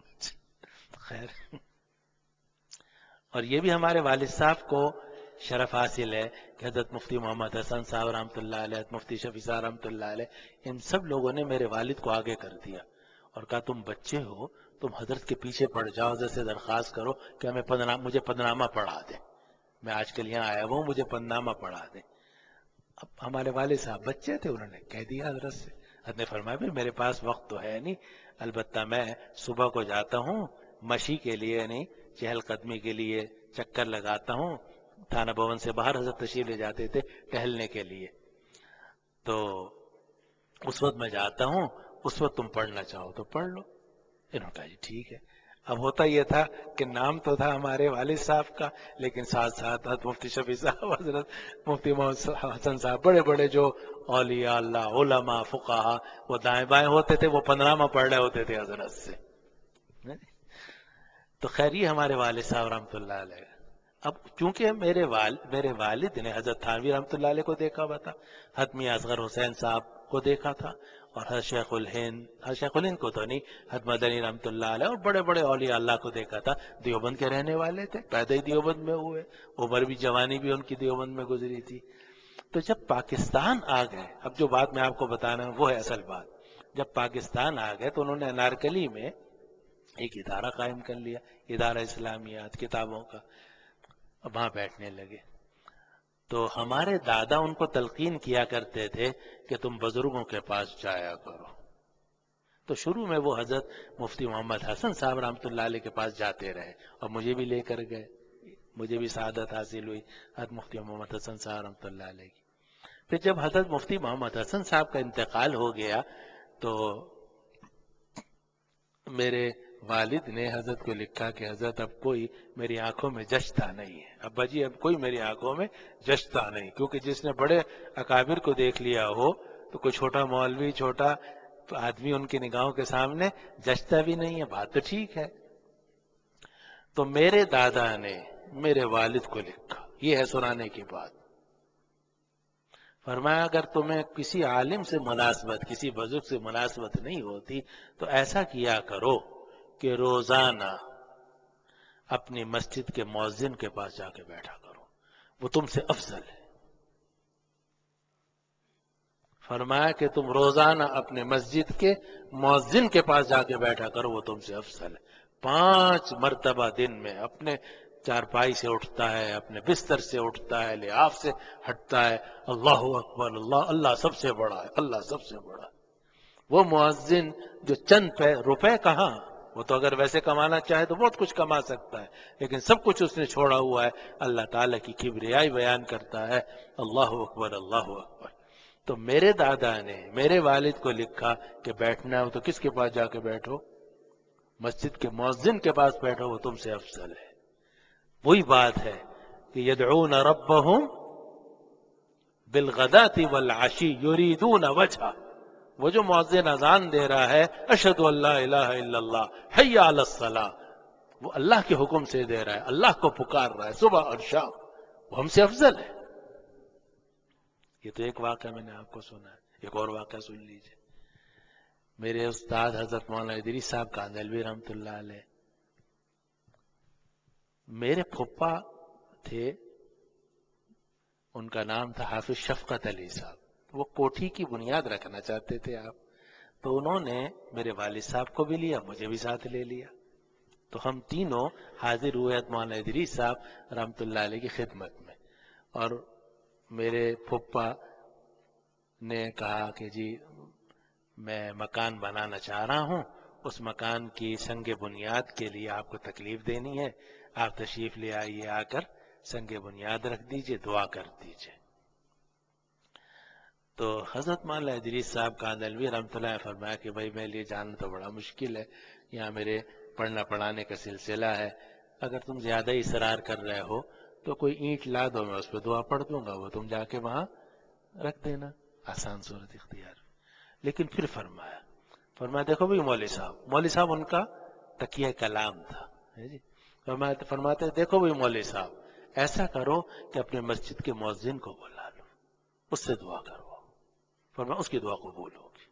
خیر، اور یہ بھی ہمارے والد صاحب کو شرف حاصل ہے کہ حضرت مفتی محمد حسن صاحب رحمۃ اللہ علیہ، مفتی شفیع صاحب رحمۃ اللہ علیہ، ان سب لوگوں نے میرے والد کو آگے کر دیا اور کہا تم بچے ہو، تم حضرت کے پیچھے پڑ جاؤ، حضرت سے درخواست کرو کہ ہمیں پدنامہ مجھے پدنامہ پڑھا دیں، میں آج کل یہاں آیا ہوں مجھے پدنامہ پڑھا دیں۔ اب ہمارے والد صاحب بچے تھے، انہوں نے کہہ دیا حضرت سے، حضرت نے فرمایا بھی میرے پاس وقت تو ہے نہیں، البتہ میں صبح کو جاتا ہوں مشی کے لیے، نہیں چہل قدمی کے لیے چکر لگاتا ہوں، تھانہ بھون سے باہر حضرت تشریف لے جاتے تھے ٹہلنے کے لیے، تو اس وقت میں جاتا ہوں، اس وقت تم پڑھنا چاہو تو پڑھ لو۔ انہوں نے کہا جی ٹھیک ہے۔ اب ہوتا یہ تھا کہ نام تو تھا ہمارے والد صاحب کا، لیکن ساتھ ساتھ حضرت مفتی شفیع صاحب، حضرت مفتی محمد حسن صاحب، بڑے بڑے جو اولیاء اللہ، علماء، فقہا، وہ دائیں بائیں ہوتے تھے، وہ پندرامہ پڑھ رہے ہوتے تھے حضرت سے۔ تو خیر یہ ہمارے والد صاحب رحمۃ اللہ علیہ۔ اب چونکہ میرے والد میرے والد نے حضرت تھانوی رحمۃ اللہ علیہ کو دیکھا ہوا تھا، حضرت میاں اصغر حسین صاحب کو دیکھا تھا، اور حضرت شیخ الہند، حضرت شیخ الہند کو تو نہیں، حضرت مدنی رحمۃ اللہ علیہ اور بڑے بڑے اولیاء اللہ کو دیکھا تھا۔ دیوبند کے رہنے والے تھے، پیدا ہی دیوبند میں ہوئے، عمر بھی جوانی بھی ان کی دیوبند میں گزری تھی۔ تو جب پاکستان آ گئے، اب جو بات میں آپ کو بتانا ہوں وہ ہے اصل بات، جب پاکستان آ گئے تو انہوں نے انارکلی میں ایک ادارہ قائم کر لیا، ادارہ اسلامیات کتابوں کا، اب وہاں بیٹھنے لگے۔ تو ہمارے دادا ان کو تلقین کیا کرتے تھے کہ تم بزرگوں کے پاس جایا کرو، تو شروع میں وہ حضرت مفتی محمد حسن صاحب رحمۃ اللہ علیہ کے پاس جاتے رہے اور مجھے بھی لے کر گئے، مجھے بھی سعادت حاصل ہوئی حضرت مفتی محمد حسن صاحب رحمۃ اللہ علیہ کی۔ پھر جب حضرت مفتی محمد حسن صاحب کا انتقال ہو گیا تو میرے والد نے حضرت کو لکھا کہ حضرت اب کوئی میری آنکھوں میں جچتا نہیں ہے، ابا جی اب کوئی میری آنکھوں میں جچتا نہیں، کیونکہ جس نے بڑے اکابر کو دیکھ لیا ہو تو کوئی چھوٹا مولوی چھوٹا آدمی ان کی نگاہوں کے سامنے جچتا بھی نہیں ہے، بات تو ٹھیک ہے۔ تو میرے دادا نے میرے والد کو لکھا، یہ ہے سنانے کی بات، فرمایا اگر تمہیں کسی عالم سے مناسبت، کسی بزرگ سے مناسبت نہیں ہوتی تو ایسا کیا کرو کہ روزانہ اپنی مسجد کے مؤذن کے پاس جا کے بیٹھا کرو، وہ تم سے افضل ہے۔ فرمایا کہ تم روزانہ اپنے مسجد کے مؤذن کے پاس جا کے بیٹھا کرو، وہ تم سے افضل ہے۔ پانچ مرتبہ دن میں اپنے چارپائی سے اٹھتا ہے، اپنے بستر سے اٹھتا ہے، لحاف سے ہٹتا ہے، اللہ اکبر، اللہ اللہ سب سے بڑا ہے، اللہ سب سے بڑا ہے۔ وہ مؤذن جو چند پہ روپے کہاں، وہ تو اگر ویسے کمانا چاہے تو بہت کچھ کما سکتا ہے، لیکن سب کچھ اس نے چھوڑا ہوا ہے، اللہ تعالیٰ کی کبریائی بیان کرتا ہے، اللہ اکبر، اللہ اکبر۔ تو میرے دادا نے میرے والد کو لکھا کہ بیٹھنا ہو تو کس کے پاس جا کے بیٹھو؟ مسجد کے مؤذن کے پاس بیٹھو، وہ تم سے افضل ہے۔ وہی بات ہے کہ یدعون ربهم بالغداۃ والعشی یریدون وجہہ، وہ جو مؤذن اذان دے رہا ہے اشہد ان لا الہ الا اللہ حی علی الصلاۃ، وہ اللہ کے حکم سے دے رہا ہے، اللہ کو پکار رہا ہے صبح اور شام، وہ ہم سے افضل ہے۔ یہ تو ایک واقعہ میں نے آپ کو سنا ہے، ایک اور واقعہ سن لیجئے۔ میرے استاد حضرت مولانا ادریس صاحب کاندھلوی رحمۃ اللہ علیہ، میرے پھپھا تھے، ان کا نام تھا حافظ شفقت علی صاحب، وہ کوٹھی کی بنیاد رکھنا چاہتے تھے آپ، تو انہوں نے میرے والد صاحب کو بھی لیا، مجھے بھی ساتھ لے لیا، تو ہم تینوں حاضر ہوئے مولانا ادریس صاحب رحمۃ اللہ علیہ کی خدمت میں، اور میرے پھپھا نے کہا کہ جی میں مکان بنانا چاہ رہا ہوں، اس مکان کی سنگ بنیاد کے لیے آپ کو تکلیف دینی ہے، آپ تشریف لے آئیے، آ کر سنگ بنیاد رکھ دیجئے، دعا کر دیجئے۔ تو حضرت مولانا ادریس صاحب کاندھلوی رحمۃ اللہ نے فرمایا کہ بھائی میرے لیے جانا تو بڑا مشکل ہے، یہاں میرے پڑھنا پڑھانے کا سلسلہ ہے، اگر تم زیادہ اصرار کر رہے ہو تو کوئی اینٹ لا دو، میں اس پہ دعا پڑھ دوں گا، وہ تم جا کے وہاں رکھ دینا، آسان صورت اختیار۔ لیکن پھر فرمایا فرمایا دیکھو بھائی مولوی صاحب، مولوی صاحب ان کا تکیہ کلام تھا جی، فرماتے فرماتے دیکھو بھائی مولوی صاحب، ایسا کرو کہ اپنے مسجد کے مؤذن کو بلا لو، اس سے دعا کرو، فرمایا اس کی دعا قبول ہوگی۔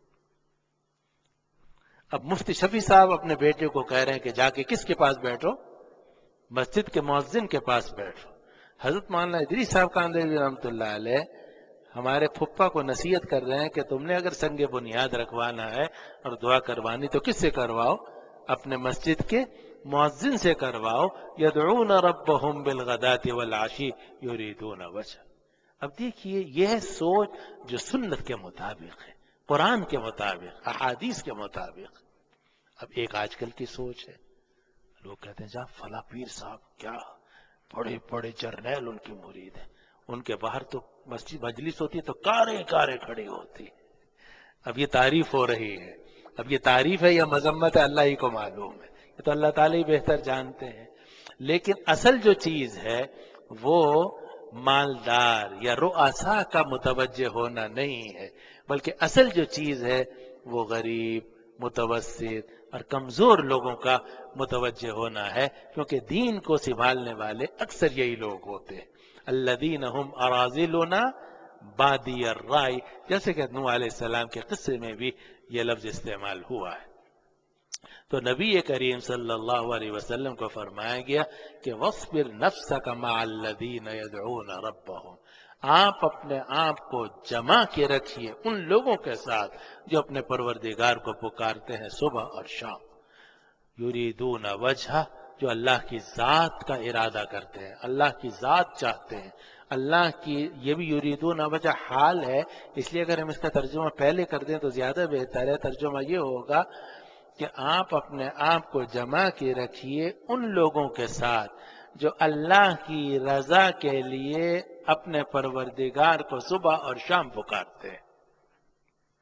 اب مفتی شفیع صاحب اپنے بیٹے کو کہہ رہے ہیں کہ جا کے کس کے پاس بیٹھو؟ مسجد کے مؤذن کے پاس بیٹھو۔ حضرت مولانا ادریس صاحب کاندھلوی رحمۃ اللہ علیہ ہمارے پھپھا کو نصیحت کر رہے ہیں کہ تم نے اگر سنگ بنیاد رکھوانا ہے اور دعا کروانی تو کس سے کرواؤ؟ اپنے مسجد کے مؤذن سے کرواؤ، یدعون ربهم بالغداۃ والعشی یریدون وجہ۔ اب دیکھیے یہ ہے سوچ جو سنت کے مطابق ہے، قرآن کے مطابق، احادیث کے مطابق۔ اب ایک آج کل کی سوچ ہے، لوگ کہتے ہیں جا فلاں پیر صاحب کیا بڑے بڑے جرنیل ان کی مرید ہیں، ان کے باہر تو مسجد مجلس ہوتی ہے تو کاریں کاریں کھڑی ہوتی ہے۔ اب یہ تعریف ہو رہی ہے، اب یہ تعریف ہے یا مذمت ہے اللہ ہی کو معلوم ہے، یہ تو اللہ تعالیٰ ہی بہتر جانتے ہیں۔ لیکن اصل جو چیز ہے وہ مالدار یا رؤسا کا متوجہ ہونا نہیں ہے، بلکہ اصل جو چیز ہے وہ غریب، متوسط اور کمزور لوگوں کا متوجہ ہونا ہے، کیونکہ دین کو سنبھالنے والے اکثر یہی لوگ ہوتے ہیں۔ الذین هم اراذلنا بادی الرائے، جیسے کہ نوح علیہ السلام کے قصے میں بھی یہ لفظ استعمال ہوا ہے۔ تو نبی کریم صلی اللہ علیہ وسلم کو فرمایا گیا کہ وَاصْبِرْ نَفْسَكَ مَعَ الَّذِينَ يَدْعُونَ رَبَّهُمْ، آپ اپنے آپ کو جمع کے رکھیے ان لوگوں کے ساتھ جو اپنے پروردگار کو پکارتے ہیں صبح اور شام، یریدون وجہ، جو اللہ کی ذات کا ارادہ کرتے ہیں، اللہ کی ذات چاہتے ہیں، اللہ کی، یہ بھی یریدون وجہ حال ہے، اس لیے اگر ہم اس کا ترجمہ پہلے کر دیں تو زیادہ بہتر ہے۔ ترجمہ یہ ہوگا کہ آپ اپنے آپ کو جمع کے رکھیے ان لوگوں کے ساتھ جو اللہ کی رضا کے لیے اپنے پروردگار کو صبح اور شام پکارتے ہیں۔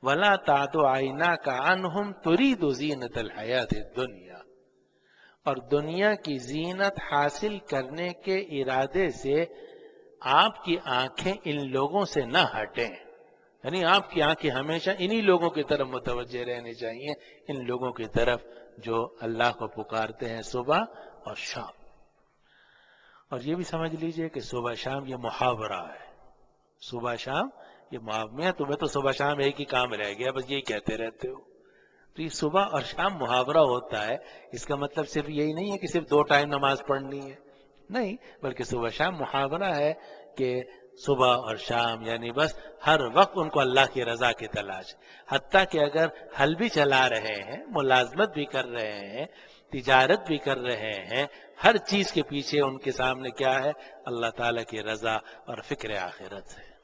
وَلَا تَعْدُ عَيْنَاكَ عَنْهُمْ تُرِيدُ زِينَةَ الْحَيَاةِ الدُّنْيَا، اور دنیا کی زینت حاصل کرنے کے ارادے سے آپ کی آنکھیں ان لوگوں سے نہ ہٹیں، یعنی آپ کی آنکھیں ہمیشہ انہی لوگوں کی طرف متوجہ رہنی چاہیے، ان لوگوں کی طرف جو اللہ کو پکارتے ہیں صبح اور شام۔ اور یہ بھی سمجھ لیجئے کہ صبح شام یہ محاورہ ہے، صبح شام یہ محاورہ، تمہیں تو صبح شام ایک ہی کام رہ گیا، بس یہی کہتے رہتے ہو۔ تو یہ صبح اور شام محاورہ ہوتا ہے، اس کا مطلب صرف یہی نہیں ہے کہ صرف دو ٹائم نماز پڑھنی ہے، نہیں، بلکہ صبح شام محاورہ ہے کہ صبح اور شام یعنی بس ہر وقت ان کو اللہ کی رضا کی تلاش، حتیٰ کہ اگر حل بھی چلا رہے ہیں، ملازمت بھی کر رہے ہیں، تجارت بھی کر رہے ہیں، ہر چیز کے پیچھے ان کے سامنے کیا ہے؟ اللہ تعالیٰ کی رضا اور فکر آخرت ہے۔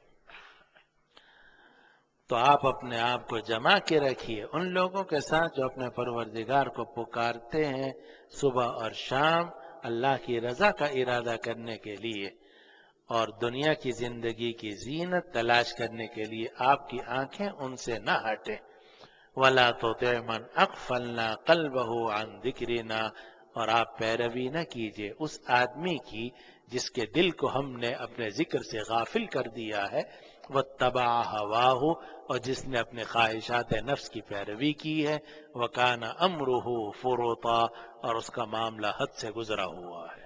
تو آپ اپنے آپ کو جمع کے رکھیے ان لوگوں کے ساتھ جو اپنے پروردگار کو پکارتے ہیں صبح اور شام اللہ کی رضا کا ارادہ کرنے کے لیے، اور دنیا کی زندگی کی زینت تلاش کرنے کے لیے آپ کی آنکھیں ان سے نہ ہٹیں۔ وَلَا تُطِعْ مَنْ أَغْفَلْنَا قَلْبَهُ عَنْ ذِكْرِنَا، اور آپ پیروی نہ کیجئے اس آدمی کی جس کے دل کو ہم نے اپنے ذکر سے غافل کر دیا ہے، وَاتَّبَعَ هَوَاهُ، اور جس نے اپنے خواہشات نفس کی پیروی کی ہے، وَكَانَ أَمْرُهُ فُرُطًا، اور اس کا معاملہ حد سے گزرا ہوا ہے۔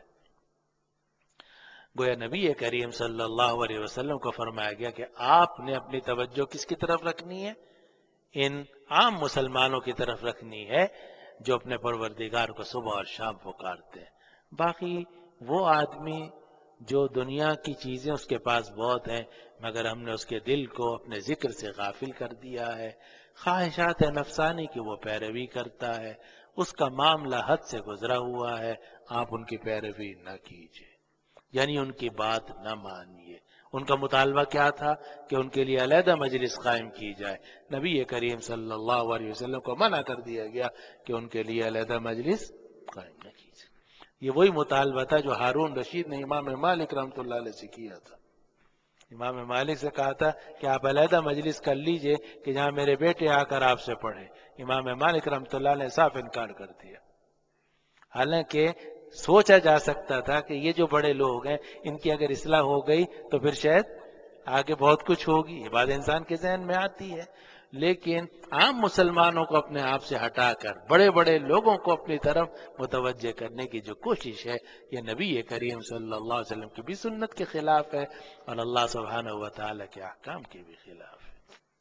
گویا نبی کریم صلی اللہ علیہ وسلم کو فرمایا گیا کہ آپ نے اپنی توجہ کس کی طرف رکھنی ہے؟ ان عام مسلمانوں کی طرف رکھنی ہے جو اپنے پروردگار کو صبح اور شام پکارتے ہیں۔ باقی وہ آدمی جو دنیا کی چیزیں اس کے پاس بہت ہیں مگر ہم نے اس کے دل کو اپنے ذکر سے غافل کر دیا ہے، خواہشات نفسانی کی وہ پیروی کرتا ہے، اس کا معاملہ حد سے گزرا ہوا ہے، آپ ان کی پیروی نہ کیجیے، یعنی ان کی بات نہ مانیے۔ ان کا مطالبہ کیا تھا کہ ان کے لیے علیحدہ مجلس قائم کی جائے، نبی کریم صلی اللہ علیہ وسلم کو منع کر دیا گیا کہ ان کے لیے علیحدہ مجلس قائم نہ کی جائے۔ یہ وہی مطالبہ تھا جو ہارون رشید نے امام مالک رحمۃ اللہ علیہ سے کیا تھا۔ امام مالک سے کہا تھا کہ آپ علیحدہ مجلس کر لیجئے کہ جہاں میرے بیٹے آ کر آپ سے پڑھیں، امام مالک رحمۃ اللہ نے صاف انکار کر دیا، حالانکہ سوچا جا سکتا تھا کہ یہ جو بڑے لوگ ہیں ان کی اگر اصلاح ہو گئی تو پھر شاید آگے بہت کچھ ہوگی، یہ بات انسان کے ذہن میں آتی ہے، لیکن عام مسلمانوں کو اپنے آپ سے ہٹا کر بڑے بڑے لوگوں کو اپنی طرف متوجہ کرنے کی جو کوشش ہے یہ نبی کریم صلی اللہ علیہ وسلم کی بھی سنت کے خلاف ہے اور اللہ سبحانہ و تعالیٰ کے احکام کے بھی خلاف ہے۔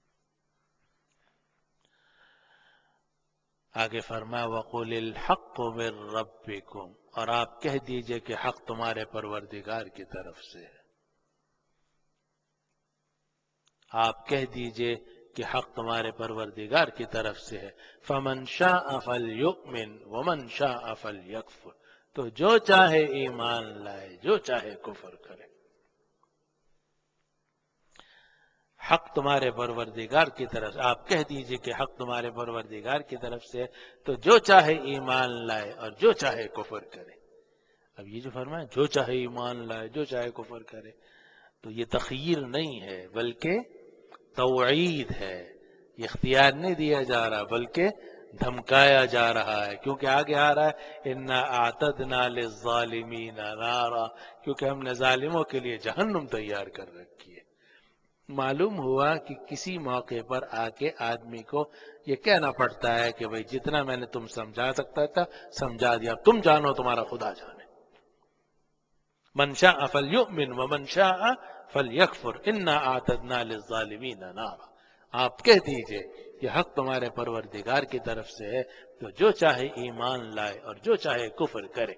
آگے فرمایا وَقُلِ الْحَقُّ مِن رَبِّكُمْ، اور آپ کہہ دیجئے کہ حق تمہارے پروردگار کی طرف سے ہے، آپ کہہ دیجئے کہ حق تمہارے پروردگار کی طرف سے ہے۔ فَمَنْ شَاءَ فَلْيُؤْمِنْ وَمَنْ شَاءَ فَلْيَكْفُرْ، تو جو چاہے ایمان لائے جو چاہے کفر کرے۔ حق تمہارے پروردگار کی طرف، آپ کہہ دیجئے کہ حق تمہارے پروردگار کی طرف سے، تو جو چاہے ایمان لائے اور جو چاہے کفر کرے۔ اب یہ جو فرمایا جو چاہے ایمان لائے جو چاہے کفر کرے، تو یہ تخییر نہیں ہے بلکہ توعید ہے، اختیار نہیں دیا جا رہا بلکہ دھمکایا جا رہا ہے، کیونکہ آگے آ رہا ہے اِنَّا أَعْتَدْنَا لِلظَّالِمِينَ نَارًا، کیونکہ ہم نے ظالموں کے لیے جہنم تیار کر رکھی ہے۔ معلوم ہوا کہ کسی موقع پر آ کے آدمی کو یہ کہنا پڑتا ہے کہ بھئی جتنا میں نے تم سمجھا سکتا تھا سمجھا دیا، تم جانو تمہارا خدا جانے۔ من شاء فلیؤمن ومن شاء فلیکفر انا اعتدنا للظالمین نارا، آپ کہہ دیجئے کہ حق تمہارے پروردگار کی طرف سے ہے، تو جو چاہے ایمان لائے اور جو چاہے کفر کرے۔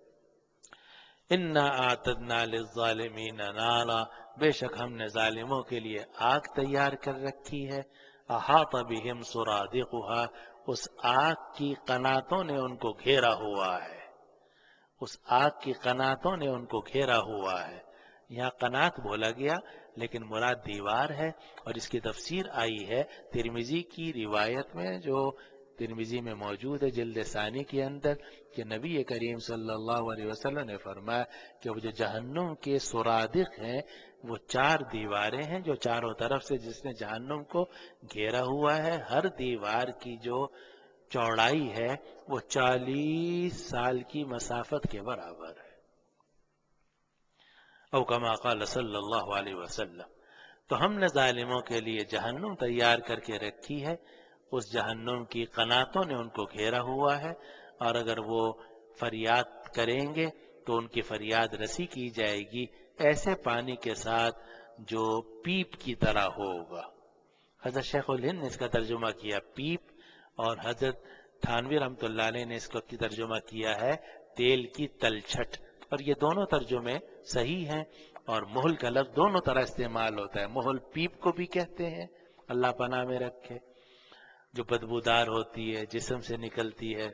انا اعتدنا للظالمین نارا، بے شک ہم نے ظالموں کے لیے آگ تیار کر رکھی ہے۔ احاط بہم سرادقها، اس آگ کی قناتوں نے ان کو گھیرا ہوا ہے، اس آگ کی قناتوں نے ان کو گھیرا ہوا ہے۔ یہاں قنات بولا گیا لیکن مراد دیوار ہے، اور اس کی تفسیر آئی ہے ترمذی کی روایت میں جو ترمذی میں موجود ہے جلد ثانی کے اندر کہ نبی کریم صلی اللہ علیہ وسلم نے فرمایا کہ وہ جو جہنم کے سرادق ہیں وہ چار دیواریں ہیں جو چاروں طرف سے جس نے جہنم کو گھیرا ہوا ہے، ہر دیوار کی جو چوڑائی ہے وہ چالیس سال کی مسافت کے برابر ہے، او کما قال صلی اللہ علیہ وسلم۔ تو ہم نے ظالموں کے لیے جہنم تیار کر کے رکھی ہے، اس جہنم کی قناتوں نے ان کو گھیرا ہوا ہے، اور اگر وہ فریاد کریں گے تو ان کی فریاد رسی کی جائے گی ایسے پانی کے ساتھ جو پیپ کی طرح ہوگا۔ حضرت شیخ الہند نے اس کا ترجمہ کیا پیپ، اور حضرت تھانوی رحمۃ اللہ علیہ نے اس کو کی ترجمہ کیا ہے تیل کی تلچھٹ، اور یہ دونوں ترجمے صحیح ہیں۔ اور محل کا لفظ دونوں طرح استعمال ہوتا ہے، محل پیپ کو بھی کہتے ہیں، اللہ پناہ میں رکھے، جو بدبودار ہوتی ہے، جسم سے نکلتی ہے،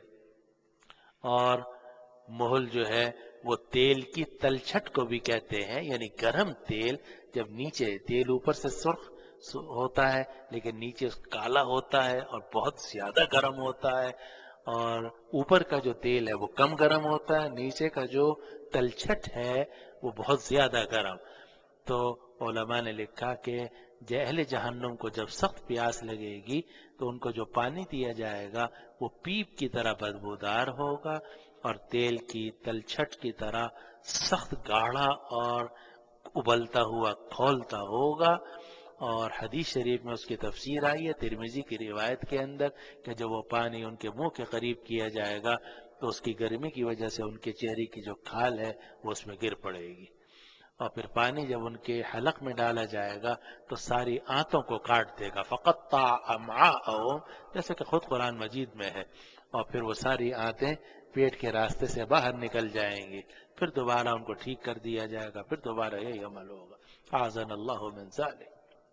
اور محل جو ہے وہ تیل کی تلچھٹ کو بھی کہتے ہیں، یعنی گرم تیل، جب نیچے تیل اوپر سے سرخ ہوتا ہے لیکن نیچے کالا ہوتا ہے اور بہت زیادہ گرم ہوتا ہے، اور اوپر کا جو تیل ہے وہ کم گرم ہوتا ہے، نیچے کا جو تلچھٹ ہے وہ بہت زیادہ گرم۔ تو علماء نے لکھا کہ اہل جہنم کو جب سخت پیاس لگے گی تو ان کو جو پانی دیا جائے گا وہ پیپ کی طرح بدبودار ہوگا اور تیل کی تلچھٹ کی طرح سخت گاڑھا اور ابلتا ہوا کھولتا ہوگا۔ اور حدیث شریف میں اس کی تفسیر آئی ہے ترمذی کی روایت کے اندر کہ جب وہ پانی ان کے منہ کے قریب کیا جائے گا تو اس کی گرمی کی وجہ سے ان کے چہرے کی جو کھال ہے وہ اس میں گر پڑے گی، اور پھر پانی جب ان کے حلق میں ڈالا جائے گا تو ساری آنتوں کو کاٹ دے گا، فقطع امعاءہم، جیسے کہ خود قرآن مجید میں ہے، اور پھر وہ ساری آنتیں پیٹ کے راستے سے باہر نکل جائیں گی، پھر دوبارہ ان کو ٹھیک کر دیا جائے گا، پھر دوبارہ یہی عمل ہوگا، اعاذنا اللہ من ذلک۔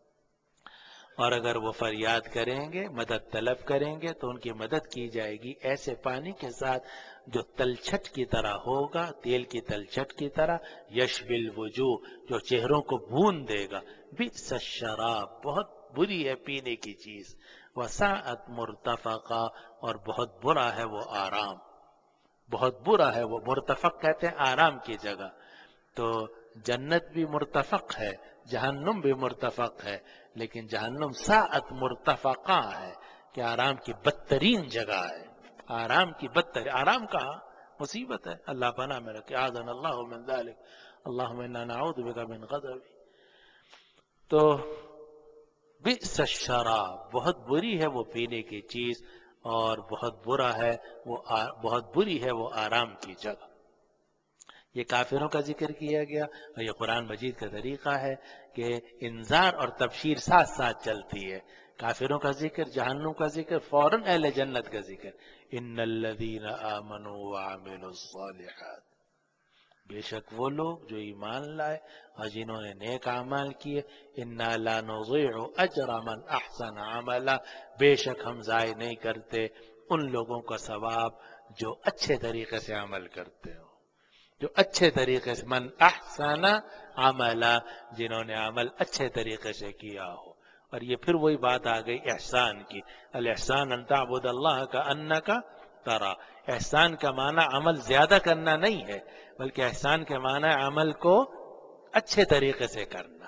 اور اگر وہ فریاد کریں گے، مدد طلب کریں گے تو ان کی مدد کی جائے گی ایسے پانی کے ساتھ جو تلچھٹ کی طرح ہوگا، تیل کی تلچھٹ کی طرح، یشوی الوجوہ، جو چہروں کو بھون دے گا، بئس الشراب، بہت بری ہے پینے کی چیز، وساءت مرتفقا، اور بہت برا ہے وہ آرام، بہت برا ہے وہ، مرتفق کہتے ہیں آرام کی جگہ۔ تو جنت بھی مرتفق ہے، جہنم بھی مرتفق ہے، لیکن جہنم ساعت مرتفقہ ہے کہ آرام کی بدترین جگہ ہے، آرام کی بدتر، آرام کہاں مصیبت ہے، اللہ پناہ میں رکھے، اعاذنا اللہ من ذلک، اللہم انا نعوذ بک من غضب۔ تو بئس الشراب، بہت بری ہے وہ پینے کی چیز، اور بہت برا ہے وہ آ... بہت بری ہے وہ آرام کی جگہ۔ یہ کافروں کا ذکر کیا گیا، اور یہ قرآن مجید کا طریقہ ہے کہ انذار اور تبشیر ساتھ ساتھ چلتی ہے، کافروں کا ذکر، جہنم کا ذکر، فوراً اہل جنت کا ذکر، ان الذین آمنوا وعملوا الصالحات، بے شک وہ لوگ جو ایمان لائے اور جنہوں نے نیک اعمال کیے، انا لا نضيع اجر من احسن عملا، بے شک ہم ضائع نہیں کرتے ان لوگوں کا ثواب جو اچھے طریقے سے عمل کرتے ہو، جو اچھے طریقے سے، من احسن عملا، جنہوں نے عمل اچھے طریقے سے کیا ہو۔ اور یہ پھر وہی بات آ گئی احسان کی، الاحسان ان تعبد اللہ کانک ترا، احسان کا معنی عمل زیادہ کرنا نہیں ہے، بلکہ احسان کے معنی عمل کو اچھے طریقے سے کرنا۔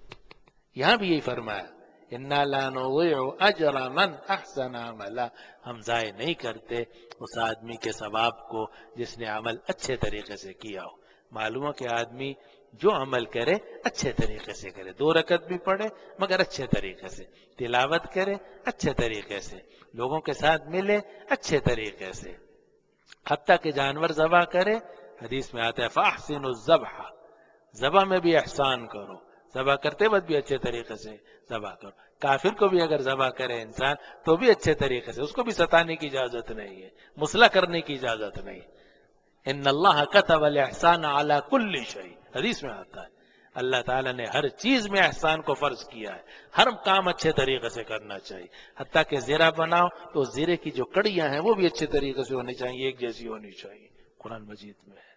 یہاں بھی یہی فرمایا انا لا نضيع اجر من احسن عملا، ہم ضائع نہیں کرتے اس آدمی کے ثواب کو جس نے عمل اچھے طریقے سے کیا ہو۔ معلوم ہے کہ آدمی جو عمل کرے اچھے طریقے سے کرے، دو رکعت بھی پڑھے مگر اچھے طریقے سے، تلاوت کرے اچھے طریقے سے، لوگوں کے ساتھ ملے اچھے طریقے سے، حتیٰ کہ جانور ذبح کرے، حدیث میں آتا ہے فاحسنوا الذبح، ذبح میں بھی احسان کرو، ذبح کرتے وقت بھی اچھے طریقے سے ذبح کرو۔ کافر کو بھی اگر ذبح کرے انسان تو بھی اچھے طریقے سے، اس کو بھی ستانے کی اجازت نہیں ہے، مسئلہ کرنے کی اجازت نہیں۔ ان اللہ کتب الاحسان علی کل شیء، حدیث میں آتا ہے اللہ تعالیٰ نے ہر چیز میں احسان کو فرض کیا ہے، ہر کام اچھے طریقے سے کرنا چاہیے، حتیٰ کہ زیرہ بناؤ تو زیرے کی جو کڑیاں ہیں وہ بھی اچھے طریقے سے ہونی چاہیے، ایک جیسی ہونی چاہیے، قرآن مجید میں ہے۔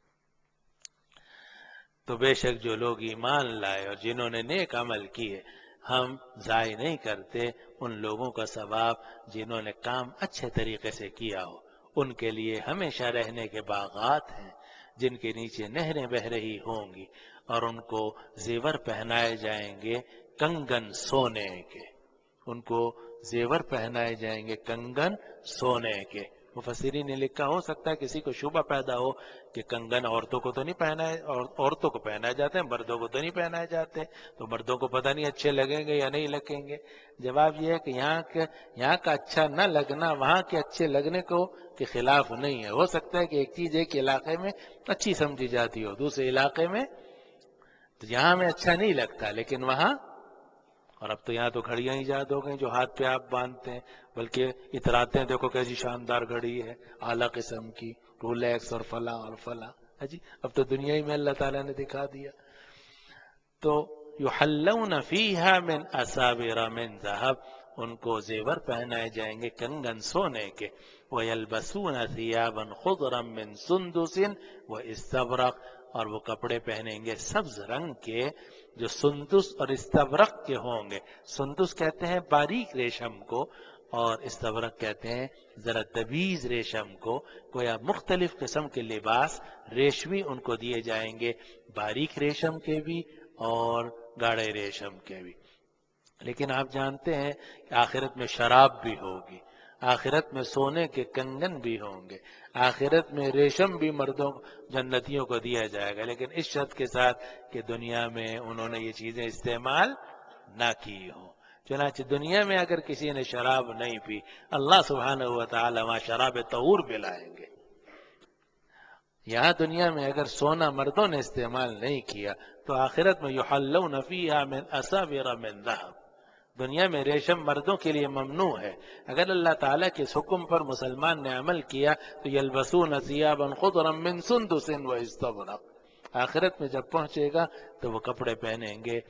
تو بے شک جو لوگ ایمان لائے اور جنہوں نے نیک عمل کیے، ہم ضائع نہیں کرتے ان لوگوں کا ثواب جنہوں نے کام اچھے طریقے سے کیا ہو. ان کے لیے ہمیشہ رہنے کے باغات ہیں جن کے نیچے نہریں بہ رہی ہوں گی، اور ان کو زیور پہنائے جائیں گے کنگن سونے کے. ان کو زیور پہنائے جائیں گے کنگن سونے کے. مفسرین نے لکھا ہو سکتا ہے کسی کو شبہ پیدا ہو کہ کنگن عورتوں کو تو نہیں پہنائے، عورتوں کو پہنائے جاتے ہیں، مردوں کو تو نہیں پہنائے جاتے، تو مردوں کو پتہ نہیں اچھے لگیں گے یا نہیں لگیں گے. جواب یہ ہے کہ یہاں کے یہاں کا اچھا نہ لگنا وہاں کے اچھے لگنے کو کے خلاف نہیں ہے. ہو سکتا ہے کہ ایک چیز ایک علاقے میں اچھی سمجھی جاتی ہو، دوسرے علاقے میں تو یہاں میں اچھا نہیں لگتا، لیکن وہاں. اور اب تو یہاں تو گھڑیاں ایجاد ہو گئیں جو ہاتھ پہ آپ باندھتے ہیں، بلکہ اتراتے ہیں دیکھو کیسی شاندار گھڑی ہے اعلیٰ قسم کی، رولیکس اور فلاں اور فلاں. جی اب تو دنیا ہی میں اللہ تعالیٰ نے دکھا دیا. تو یحلون فیہا من اساور من ذہب، ان کو زیور پہنائے جائیں گے کنگن سونے کے. وَيَلْبَسُونَ ثِيَابًا خُضْرًا مِّن سُنْدُسٍ وَإِسْتَبْرَقٍ، اور وہ کپڑے پہنیں گے سبز رنگ کے جو سندس اور استبرق کے ہوں گے. سندس کہتے ہیں باریک ریشم کو، اور استبرق کہتے ہیں ذرا تبیز ریشم کو. گویا مختلف قسم کے لباس ریشمی ان کو دیے جائیں گے، باریک ریشم کے بھی اور گاڑے ریشم کے بھی. لیکن آپ جانتے ہیں کہ آخرت میں شراب بھی ہوگی، آخرت میں سونے کے کنگن بھی ہوں گے، آخرت میں ریشم بھی مردوں جنتیوں کو دیا جائے گا، لیکن اس شرط کے ساتھ کہ دنیا میں انہوں نے یہ چیزیں استعمال نہ کی ہوں. چنانچہ دنیا میں اگر کسی نے شراب نہیں پی، اللہ سبحانہ و تعالی وہاں شراب طہور پلائیں گے. یہاں دنیا میں اگر سونا مردوں نے استعمال نہیں کیا تو آخرت میں یحلون فیہا من اساور من ذہب. دنیا میں ریشم مردوں کے لیے ممنوع ہے. اگر اللہ تعالیٰ کے اس حکم پر مسلمان نے عمل کیا تو یلبسون ثیابا خضرا من سندس واستبرق. آخرت میں جب پہنچے گا تو وہ کپڑے پہنیں گے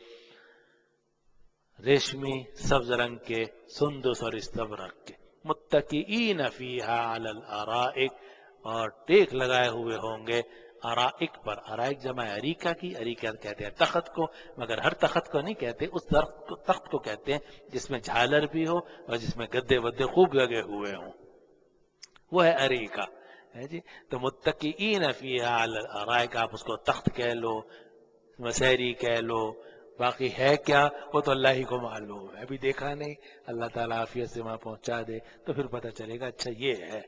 ریشمی سبز رنگ کے، سندس اور استبرق کے. متکئین فیہا علی الارائک، اور ٹیک لگائے ہوئے ہوں گے ارائک پر. ارائک جمع اریکہ کی، اریکہ کہتے ہیں تخت کو، مگر ہر تخت کو نہیں کہتے، اس تخت کو کہتے ہیں جس میں جھالر بھی ہو اور جس میں گدے ودے خوب لگے ہوئے ہوں، وہ ہے اریکہ ہے جی. تو متکئین فیہا علی الارائک، آپ اس کو تخت کہہ لو، مسیری کہہ لو، باقی ہے کیا وہ تو اللہ ہی کو معلوم ہے. ابھی دیکھا نہیں، اللہ تعالیٰ عافیت سے وہاں پہنچا دے تو پھر پتہ چلے گا اچھا یہ ہے.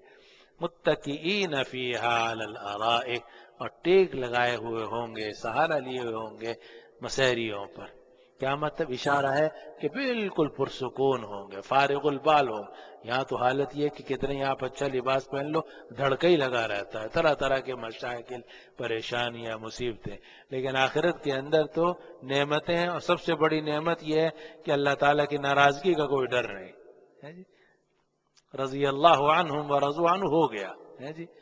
متکئین فیہا علی الارائک، اور ٹیک لگائے ہوئے ہوں گے، سہارا لیے ہوئے ہوں گے مسیریوں پر. کیا مطلب؟ اشارہ ہے کہ بالکل پرسکون ہوں گے، فارغ البال ہوں. یہاں تو حالت یہ کہ کتنے ہی آپ اچھا لباس پہن لو دھڑکا ہی لگا رہتا ہے، طرح طرح کے مشاکل، پریشانیاں، مصیبتیں. لیکن آخرت کے اندر تو نعمتیں ہیں، اور سب سے بڑی نعمت یہ ہے کہ اللہ تعالیٰ کی ناراضگی کا کوئی ڈر نہیں ہے جی. رضی اللہ عنہم ورضوا عنہ ہو گیا ہے جی.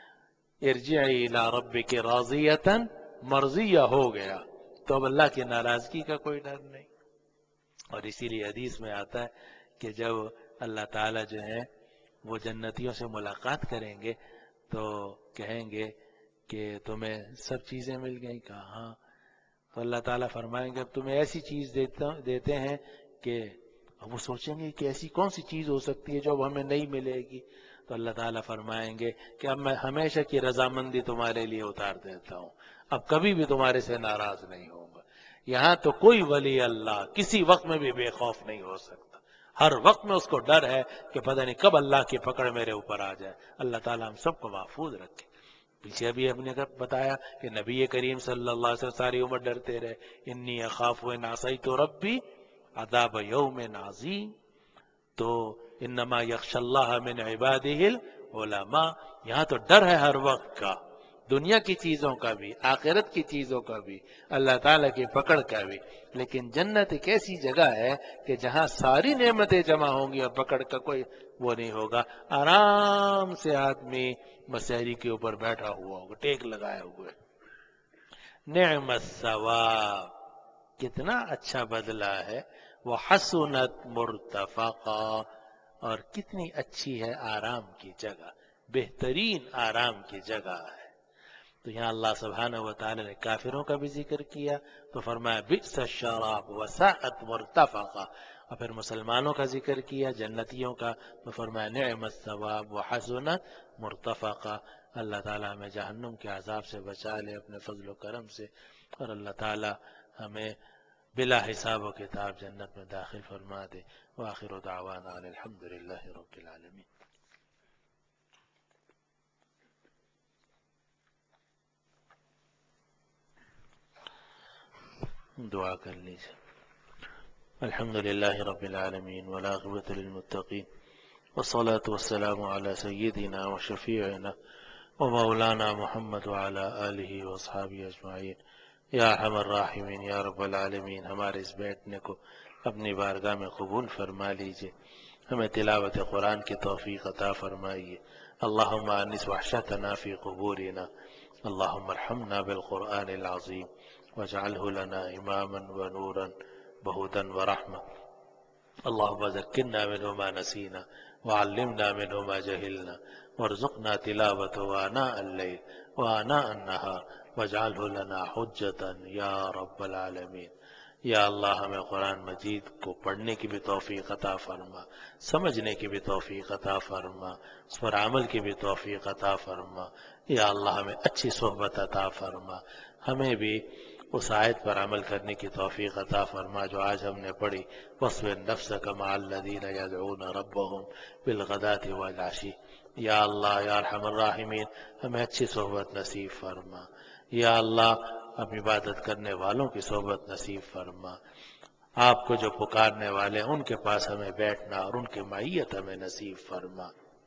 ارجعی الی ربک راضیۃ مرضیہ ہو گیا، تو اب اللہ کی ناراضگی کا کوئی ڈر نہیں. اور اسی لیے حدیث میں آتا ہے کہ جب اللہ تعالیٰ جو ہے وہ جنتیوں سے ملاقات کریں گے تو کہیں گے کہ تمہیں سب چیزیں مل گئیں؟ کہا ہاں. تو اللہ تعالیٰ فرمائیں گے اب تمہیں ایسی چیز دیتا دیتے ہیں کہ اب وہ سوچیں گے کہ ایسی کون سی چیز ہو سکتی ہے جو اب ہمیں نہیں ملے گی. تو اللہ تعالیٰ فرمائیں گے کہ اب میں ہمیشہ کی رضامندی تمہارے لیے اتار دیتا ہوں، اب کبھی بھی تمہارے سے ناراض نہیں ہوں گا. یہاں تو کوئی ولی اللہ کسی وقت میں بھی بے خوف نہیں ہو سکتا، ہر وقت میں اس کو ڈر ہے کہ پتہ نہیں کب اللہ کی پکڑ میرے اوپر آ جائے. اللہ تعالیٰ ہم سب کو محفوظ رکھے. پیچھے ابھی ہم نے بتایا کہ نبی کریم صلی اللہ علیہ وسلم ساری عمر ڈرتے رہے، انی اخاف ان عصیت ربی عذاب یوم عظیم. تو انما یخشی اللہ من عبادہ العلماء. یہاں تو ڈر ہے ہر وقت کا، دنیا کی چیزوں کا بھی، آخرت کی چیزوں کا بھی، اللہ تعالیٰ کی پکڑ کا بھی. لیکن جنت ایک ایسی جگہ ہے کہ جہاں ساری نعمتیں جمع ہوں گی اور پکڑ کا کوئی وہ نہیں ہوگا. آرام سے آدمی مسیری کے اوپر بیٹھا ہوا ہوگا ٹیک لگائے ہوئے. نعم الثواب، کتنا اچھا بدلہ ہے. وحسنت مرتفقا، اور کتنی اچھی ہے آرام کی جگہ، بہترین آرام کی جگہ ہے. تو یہاں اللہ سبحانہ و تعالی نے کافروں کا بھی ذکر کیا تو فرمایا بئس الشراب وساءت مرتفقا، اور پھر مسلمانوں کا ذکر کیا جنتیوں کا تو فرمایا نعم الثواب وحسنت مرتفقا۔ اللہ تعالی ہمیں جہنم کے عذاب سے بچا لے اپنے فضل و کرم سے، اور اللہ تعالی ہمیں بلا حساب و کتاب جنت میں داخل فرما دے۔ وآخر دعوانا ان الحمد للہ رب العالمین۔ دعا کر لیجیے۔ الحمد للہ رب العالمین والعاقبۃ للمتقین والصلاة والسلام على سیدنا وشفیعنا ومولانا محمد وعلى آلہ واصحابہ اجمعین۔ یا ارحم الراحمین یا رب العالمین، ہمارے اس بیٹھنے کو اپنی بارگاہ میں قبول فرما لیجیے، ہمیں تلاوت قرآن کی توفیق عطا فرمائیے۔ اللہم انس وحشتنا فی قبورنا، اللہم ارحمنا بالقرآن العظیم واجعلہ لنا اماما ونورا بہدا ورحمہ، اللہم ذکرنا منہ ما نسینا وعلمنا منہ ما جہلنا وارزقنا تلاوته آناء اللیل وآناء النہار واجعلہ لنا حجتا یا رب العالمین۔ یا اللہ ہمیں قرآن مجید کو پڑھنے کی بھی توفیق عطا فرما، سمجھنے کی بھی توفیق عطا فرما، اس پر عمل کی بھی توفیق عطا فرما۔ یا اللہ ہمیں اچھی صحبت عطا فرما، ہمیں بھی اس آیت پر عمل کرنے کی توفیق عطا فرما جو آج ہم نے پڑھی، وَاصْبِرْ نَفْسَكَ مَعَ الَّذِينَ يَدْعُونَ رَبَّهُمْ بِالْغَدَاةِ وَالْعَشِيِّ۔ یا اللہ یا ارحم الراحمین ہمیں اچھی صحبت نصیب فرما۔ یا اللہ ہم عبادت کرنے والوں کی صحبت نصیب فرما، آپ کو جو پکارنے والے ہیں ان کے پاس ہمیں بیٹھنا اور ان کی معیت ہمیں نصیب فرما۔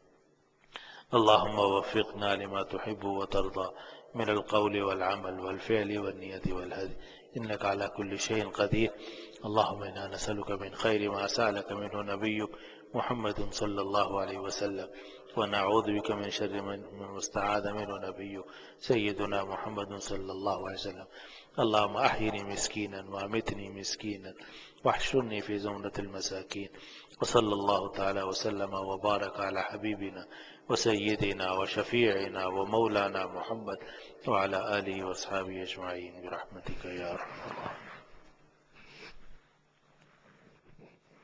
اللہم وفقنا لما تحب وترضى من القول والعمل والفعل والنية والهدي إنك على كل شيء قدير۔ اللهم إنا نسألك من خير ما سألك منه نبيك محمد صلى الله عليه وسلم، ونعوذ بك من شر من مستعاذ منه نبيك سيدنا محمد صلى الله عليه وسلم۔ اللهم أحيني مسكينا وأمتني مسكينا واحشرني في زمرة المساكين۔ وصلى الله تعالى وسلم وبارك على حبيبنا وسيدنا وشفيعنا ومولانا محمد وعلى آله وأصحابه أجمعين برحمتك يا أرحم الراحمين۔